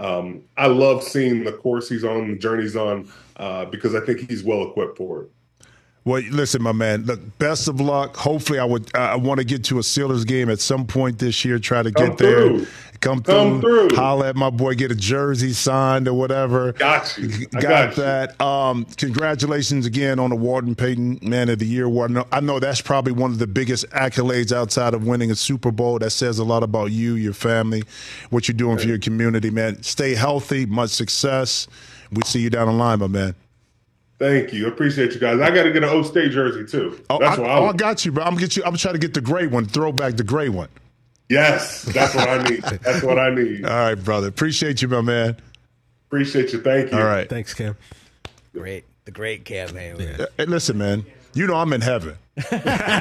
I: I love seeing the course he's on, the journey he's on, because I think he's well equipped for it.
D: Well, listen, my man, look, best of luck. Hopefully I want to get to a Steelers game at some point this year, try to get there. Come through. Holler at my boy, get a jersey signed or whatever.
I: Got you.
D: Got that. Congratulations again on the Walter Payton Man of the Year award. I know that's probably one of the biggest accolades outside of winning a Super Bowl. That says a lot about you, your family, what you're doing for your community, man. Stay healthy, much success. We see you down the line, my man.
I: Thank you. Appreciate you guys. I got to get an O State jersey too.
D: I got you, bro. I'm trying to get the gray one, throwback the gray one.
I: Yes, that's what I need. That's what I need.
D: All right, brother. Appreciate you, my man.
I: Appreciate you. Thank you.
D: All right.
E: Thanks, Cam.
F: The great Cam Hayward.
D: Hey, listen, man. I'm in heaven. So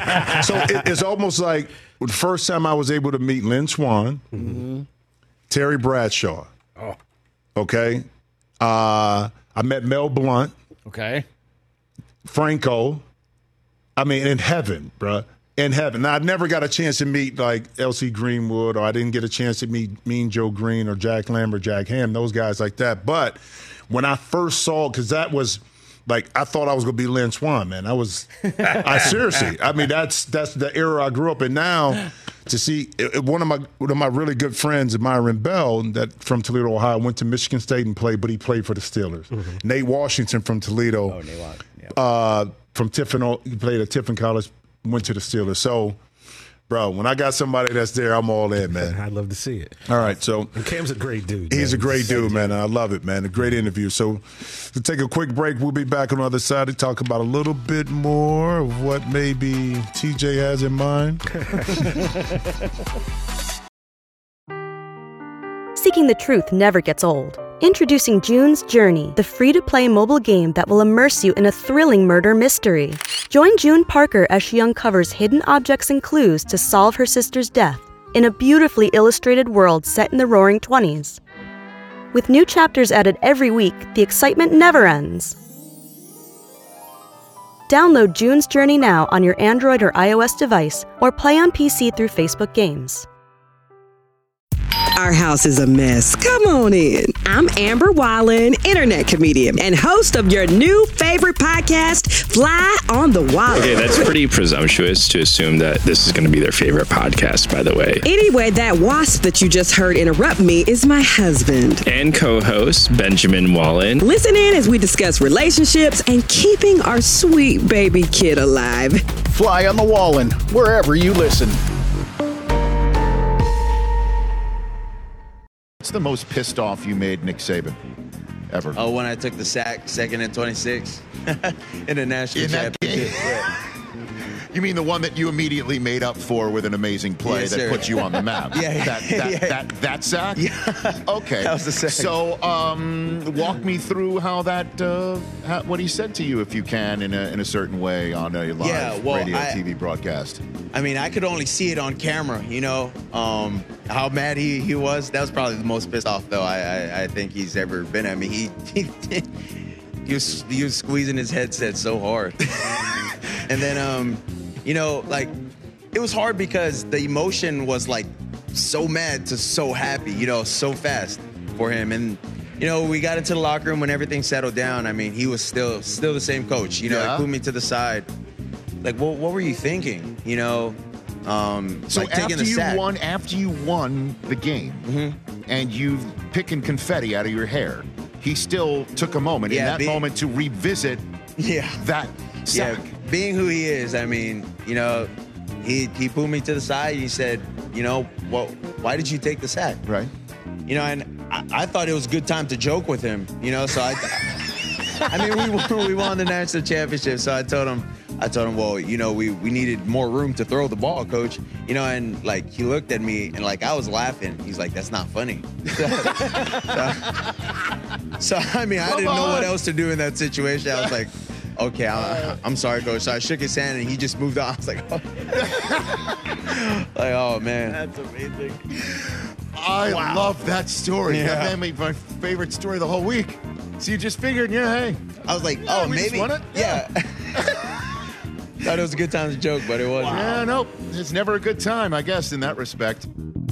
D: it's almost like the first time I was able to meet Lynn Swann, Terry Bradshaw.
F: Oh.
D: Okay. I met Mel Blount.
F: Okay.
D: Franco. I mean, in heaven, bruh. In heaven. Now, I never got a chance to meet like L.C. Greenwood, or I didn't get a chance to meet Mean Joe Green or Jack Lamb or Jack Ham, those guys like that. But when I first saw, because that was like, I thought I was going to be Lynn Swann, man. I seriously, I mean, that's the era I grew up in. Now, to see one of my really good friends, Myron Bell, that from Toledo, Ohio, went to Michigan State and played, but he played for the Steelers. Mm-hmm. Nate Washington from Toledo.
F: Oh, Nate Washington.
D: From Tiffin, he played at Tiffin College, went to the Steelers. So, bro, when I got somebody that's there, I'm all in, man.
E: I'd love to see it.
D: All right, so.
E: And Cam's a great dude.
D: He's a great dude, man. I love it, man. A great interview. So, we'll take a quick break. We'll be back on the other side to talk about a little bit more of what maybe TJ has in mind.
J: Seeking the truth never gets old. Introducing June's Journey, the free-to-play mobile game that will immerse you in a thrilling murder mystery. Join June Parker as she uncovers hidden objects and clues to solve her sister's death in a beautifully illustrated world set in the Roaring '20s. With new chapters added every week, the excitement never ends. Download June's Journey now on your Android or iOS device, or play on PC through Facebook Games.
K: Our house is a mess. Come on in. I'm Amber Wallen, internet comedian and host of your new favorite podcast, Fly on the Wall.
L: Okay, that's pretty presumptuous to assume that this is going to be their favorite podcast, by the way.
K: Anyway, that wasp that you just heard interrupt me is my husband.
L: And co-host, Benjamin Wallen.
K: Listen in as we discuss relationships and keeping our sweet baby kid alive.
M: Fly on the Wallen, wherever you listen.
G: What's the most pissed off you made Nick Saban ever?
N: Oh, when I took the sack, 2nd and 26 in the national championship. Yeah.
G: You mean the one that you immediately made up for with an amazing play
N: Yes,
G: that
N: sir.
G: put you on the map? That sack?
N: Yeah.
G: Okay.
N: That was the sack.
G: So, walk me through how that, what he said to you, if you can, in a certain way on a live radio, TV broadcast.
N: I mean, I could only see it on camera, you know, how mad he was. That was probably the most pissed off, though, I think he's ever been at me. He was squeezing his headset so hard. And then, you know, like, it was hard because the emotion was, like, so mad to so happy, you know, so fast for him. And, you know, we got into the locker room when everything settled down. I mean, he was still the same coach. You know, He put me to the side. Like, what were you thinking? You know,
G: so
N: like taking the sack.
G: After you won the game, and you picking confetti out of your hair, he still took a moment moment to revisit that sack.
N: Yeah, being who he is, I mean, you know, he pulled me to the side and he said, you know, well, why did you take the sack?
G: Right.
N: You know, and I thought it was a good time to joke with him, you know, so I mean, we won the national championship, so I told him, well, you know, we needed more room to throw the ball, coach. You know, and like he looked at me and like I was laughing. He's like, that's not funny. So I mean, I didn't know what else to do in that situation. I was like, okay, I'm sorry, coach. So I shook his hand and he just moved on. I was like, oh man.
F: That's amazing.
G: I love that story.
N: Yeah.
G: That made me my favorite story of the whole week. So you just figured, hey.
N: I was like,
G: we
N: maybe.
G: just won it?
N: Yeah. Thought it was a good time to joke, but it wasn't.
G: Yeah, no, it's never a good time, I guess, in that respect.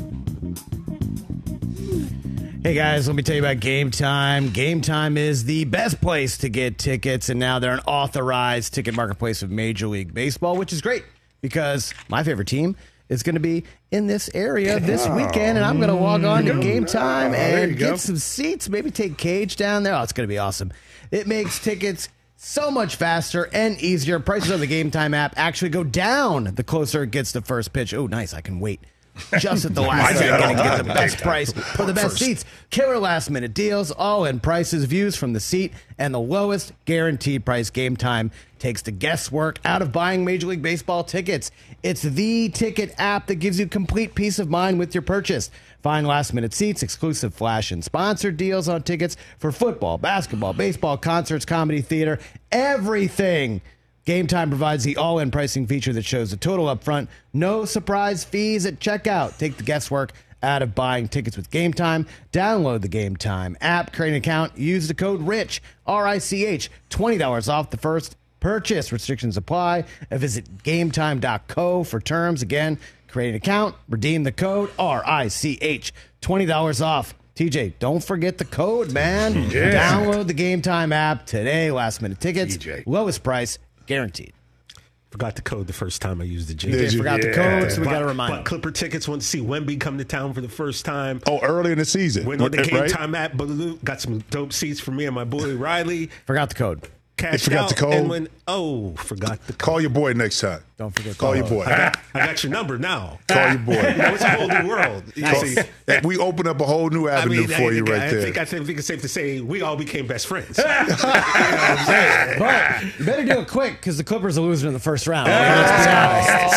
F: Hey guys, let me tell you about Game Time. Game Time is the best place to get tickets, and now they're an authorized ticket marketplace of Major League Baseball, which is great because my favorite team is going to be in this area this weekend, and I'm going to log on to Game Time and get some seats, maybe take Cage down there. Oh, it's going to be awesome. It makes tickets so much faster and easier. Prices on the Game Time app actually go down the closer it gets to first pitch. Oh, nice. I can wait just at the last second and get the best price for the best seats. Killer last-minute deals, all-in prices, views from the seat, and the lowest guaranteed price. Game Time takes the guesswork out of buying Major League Baseball tickets. It's the ticket app that gives you complete peace of mind with your purchase. Find last-minute seats, exclusive flash and sponsored deals on tickets for football, basketball, baseball, concerts, comedy, theater, everything. Game Time provides the all-in pricing feature that shows the total up front, no surprise fees at checkout. Take the guesswork out of buying tickets with Game Time. Download the Game Time app, create an account, use the code RICH, R-I-C-H, $20 off the first purchase. Restrictions apply. Visit gametime.co for terms. Again, create an account, redeem the code RICH, $20 off. TJ, don't forget the code, man.
C: Yeah.
F: Download the Game Time app today. Last minute tickets, lowest price guaranteed.
E: Forgot the code the first time I used the gym.
F: TJ forgot the code, so we got to remind
E: But
F: him.
E: Clipper tickets, went to see Wemby come to town for the first time.
D: Oh, early in the season.
E: Went on the Game
D: Right?
E: Time app, got some dope seats for me and my boy Riley.
F: Forgot the code.
E: Cashed
D: forgot
E: out
D: the code?
E: and forgot the code.
D: Call your boy next time.
F: Don't forget.
D: Call your boy.
E: I got your number now.
D: Call your boy.
E: It's a whole new world. You see,
D: We open up a whole new avenue for you right there.
E: I think it's safe to say we all became best friends.
F: But you better do it quick because the Clippers are losing in the first round. Let's be honest.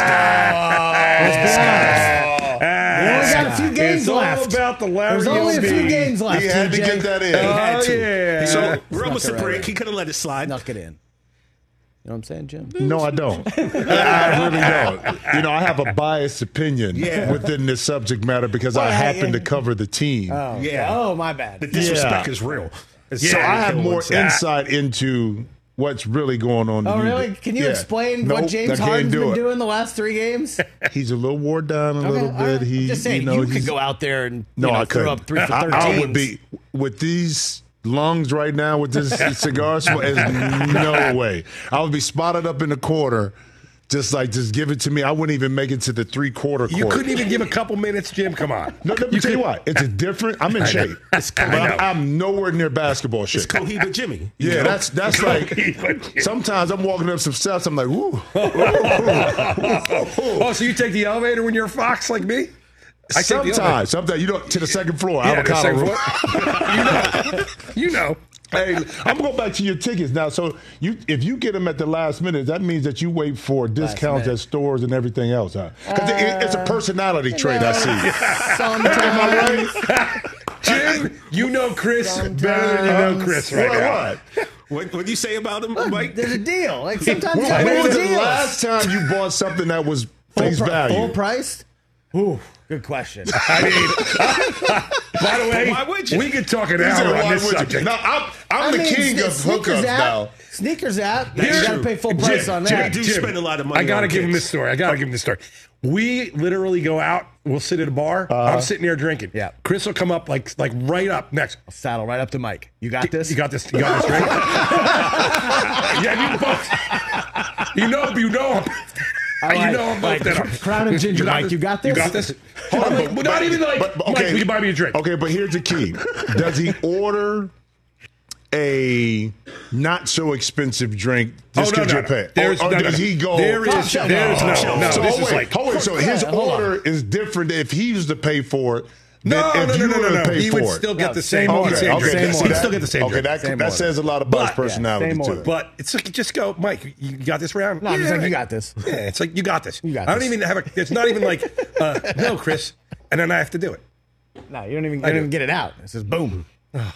F: We only got a few games left.
C: It's all about the Larry
F: There's only a few
C: O'B.
F: games left.
D: He had to
F: TJ.
D: get that in.
E: He had to.
C: yeah.
E: So we're almost
F: Snuck
E: at
F: it right
E: break.
F: in.
E: He could have let it slide.
F: Snuck it in. You know what I'm saying, Jim?
D: No, I don't. I really don't. You know, I have a biased opinion within this subject matter because I happen to cover the team.
F: Oh,
E: Yeah.
F: Oh, my bad.
E: The disrespect is real.
D: So I have more insight into what's really going on.
F: Oh,
D: than
F: really?
D: do.
F: Can you
D: Yeah.
F: explain
D: Nope,
F: what James
D: I can't
F: Harden's
D: do
F: been
D: it.
F: doing the last 3 games?
D: He's a little wore down a little
F: all
D: bit.
F: right. I'm
D: He,
F: just saying,
D: you know,
F: you could
D: he's-
F: go out there and
D: No, I
F: throw
D: couldn't.
F: up 3 for 13.
D: I would be with these lungs right now with this cigar smoke. There's no way. I would be spotted up in the corner, just give it to me. I wouldn't even make it to the 3/4
C: You
D: court.
C: couldn't even give a couple minutes, Jim. Come on.
D: No, let me tell you what. It's a different. I'm in shape. But I'm nowhere near basketball shape.
E: It's Cohiba Jimmy.
D: Yeah, that's like sometimes I'm walking up some steps. I'm like, ooh.
C: Oh, so you take the elevator when you're a fox like me? I take the elevator.
D: Sometimes you don't to the second floor.
C: Yeah, the
D: avocado
C: second
D: room.
C: floor. You know.
D: Hey, I'm going back to your tickets now. So if you get them at the last minute, that means that you wait for discounts at stores and everything else, huh? Because it's a personality trait I see.
C: Jim, you know Chris better than you know Chris right now.
E: What do you say about him, Mike?
F: There's a deal. Like sometimes you
D: When
F: gotta
D: was
F: make
D: the
F: deals.
D: last time you bought something that was face value?
F: Full price? Ooh, good question.
C: I mean, by the way,
E: Why would you?
C: we could talk an
D: He said,
C: hour on
D: "Why
C: this
D: would you?"
C: subject.
D: No, I'm the king of hookups now.
F: Sneakers app.
E: That's
F: You got to
E: true.
F: pay full price on that.
E: do spend a lot of money
C: I got to
E: on
C: give him
E: kicks.
C: this story. We literally go out. We'll sit at a bar. I'm sitting there drinking.
F: Yeah.
C: Chris will come up like right up next.
F: I'll saddle right up to Mike. You got this?
C: You got this. You got this drink. Yeah, you both. You know him. You know him both. then.
F: Crown and Ginger, Mike. You got this?
C: You got this. But not even like, Mike, will you buy me a drink?
D: Okay, but here's the key. Does he order a not so expensive drink just because you're paying? Or does he go?
C: There is no.
D: So
C: This is like.
D: so his order is different if he used to pay for it.
C: No.
D: Pay
C: He
D: for
C: would
D: it.
C: still get the same
D: Okay,
C: order.
D: okay,
C: Same
D: that-
C: order. Still get the same
D: Okay,
C: drink.
D: that says a lot about his personality
F: same
D: too.
F: order.
C: But it's like, just go, Mike. You got this round?
F: No, I'm just like, you got this.
C: Yeah, it's like you got this.
F: You got
C: I don't
F: this.
C: even have a. It's not even like no, Chris, and then I have to do it.
F: No, you don't even get it out. It says boom.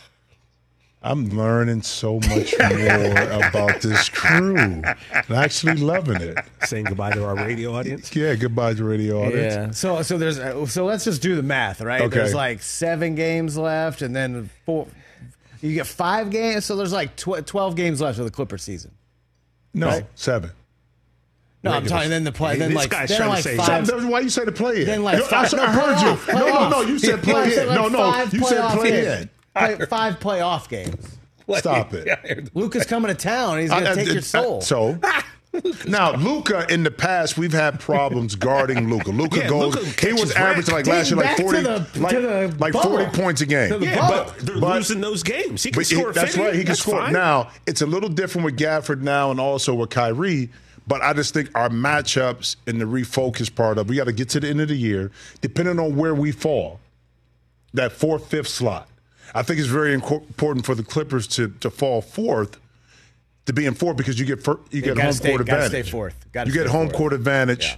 D: I'm learning so much more about this crew. I'm actually loving it.
E: Saying goodbye to our radio audience.
D: Yeah, goodbye to radio audience.
F: Yeah. So let's just do the math, right?
D: Okay.
F: There's like 7 games left, and then 4. You get 5 games, so there's like 12 games left of the Clipper season.
D: No,
F: Right.
D: 7.
F: No, I'm talking. Then the play. Then
E: This
F: like
E: guy's
F: then
E: trying to
F: like
E: say
F: 5.
D: That's why you say to play in.
F: Then like 5.
D: I heard you.
F: Playoff.
D: No, you said play in. No,
F: 5
D: you said
F: playoff
D: play
F: games.
D: in.
F: 5 playoff games.
D: Stop it.
F: Luka's coming to town. He's gonna take your soul.
D: So now, Luka, in the past, we've had problems guarding Luka. Luka goes. He was averaging like last year, like 40, like 40 points a game.
E: Yeah, but they're losing those games. He can score 50.
D: That's right. He can score.
E: Fine.
D: Now, it's a little different with Gafford now and also with Kyrie. But I just think our matchups and the refocus part of we got to get to the end of the year, depending on where we fall, that 4th, 5th slot. I think it's very important for the Clippers to fall 4th, to be in 4th because you get home court advantage.
F: Gotta stay 4th.
D: You get home court advantage.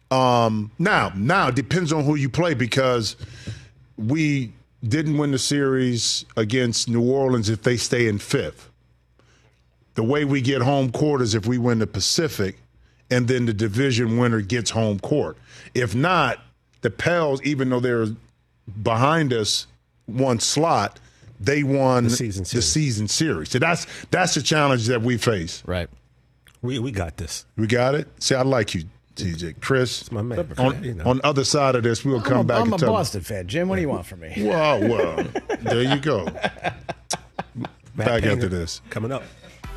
D: Now depends on who you play because we didn't win the series against New Orleans if they stay in 5th. The way we get home court is if we win the Pacific and then the division winner gets home court. If not, the Pels, even though they're behind us 1 slot, they won the season series. So that's the challenge that we face.
F: Right.
E: We got this.
D: We got it? See, I like you, TJ. Chris,
E: It's my man.
D: on the other side of this, we'll come back
F: I'm
D: and
F: a
D: tell
F: Boston fan. Jim, what do you want from me?
D: Well, there you go. Back
E: Painter
D: after this.
E: Coming up.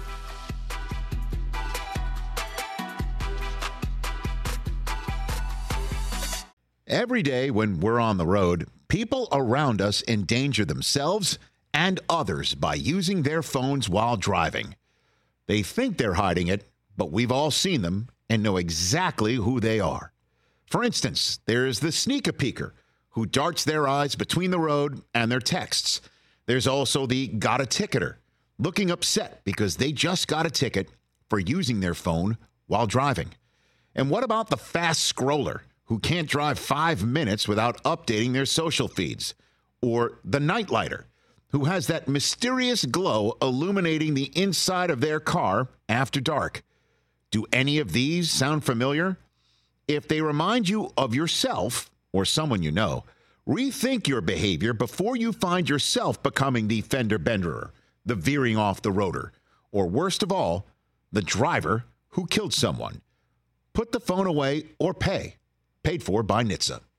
G: Every day when we're on the road, people around us endanger themselves and others by using their phones while driving. They think they're hiding it, but we've all seen them and know exactly who they are. For instance, there's the sneak-a-peeker who darts their eyes between the road and their texts. There's also the got-a-ticketer, looking upset because they just got a ticket for using their phone while driving. And what about the fast scroller who can't drive 5 minutes without updating their social feeds? Or the nightlighter, who has that mysterious glow illuminating the inside of their car after dark. Do any of these sound familiar? If they remind you of yourself or someone you know, rethink your behavior before you find yourself becoming the fender benderer, the veering off the roader, or worst of all, the driver who killed someone. Put the phone away or pay. Paid for by NHTSA.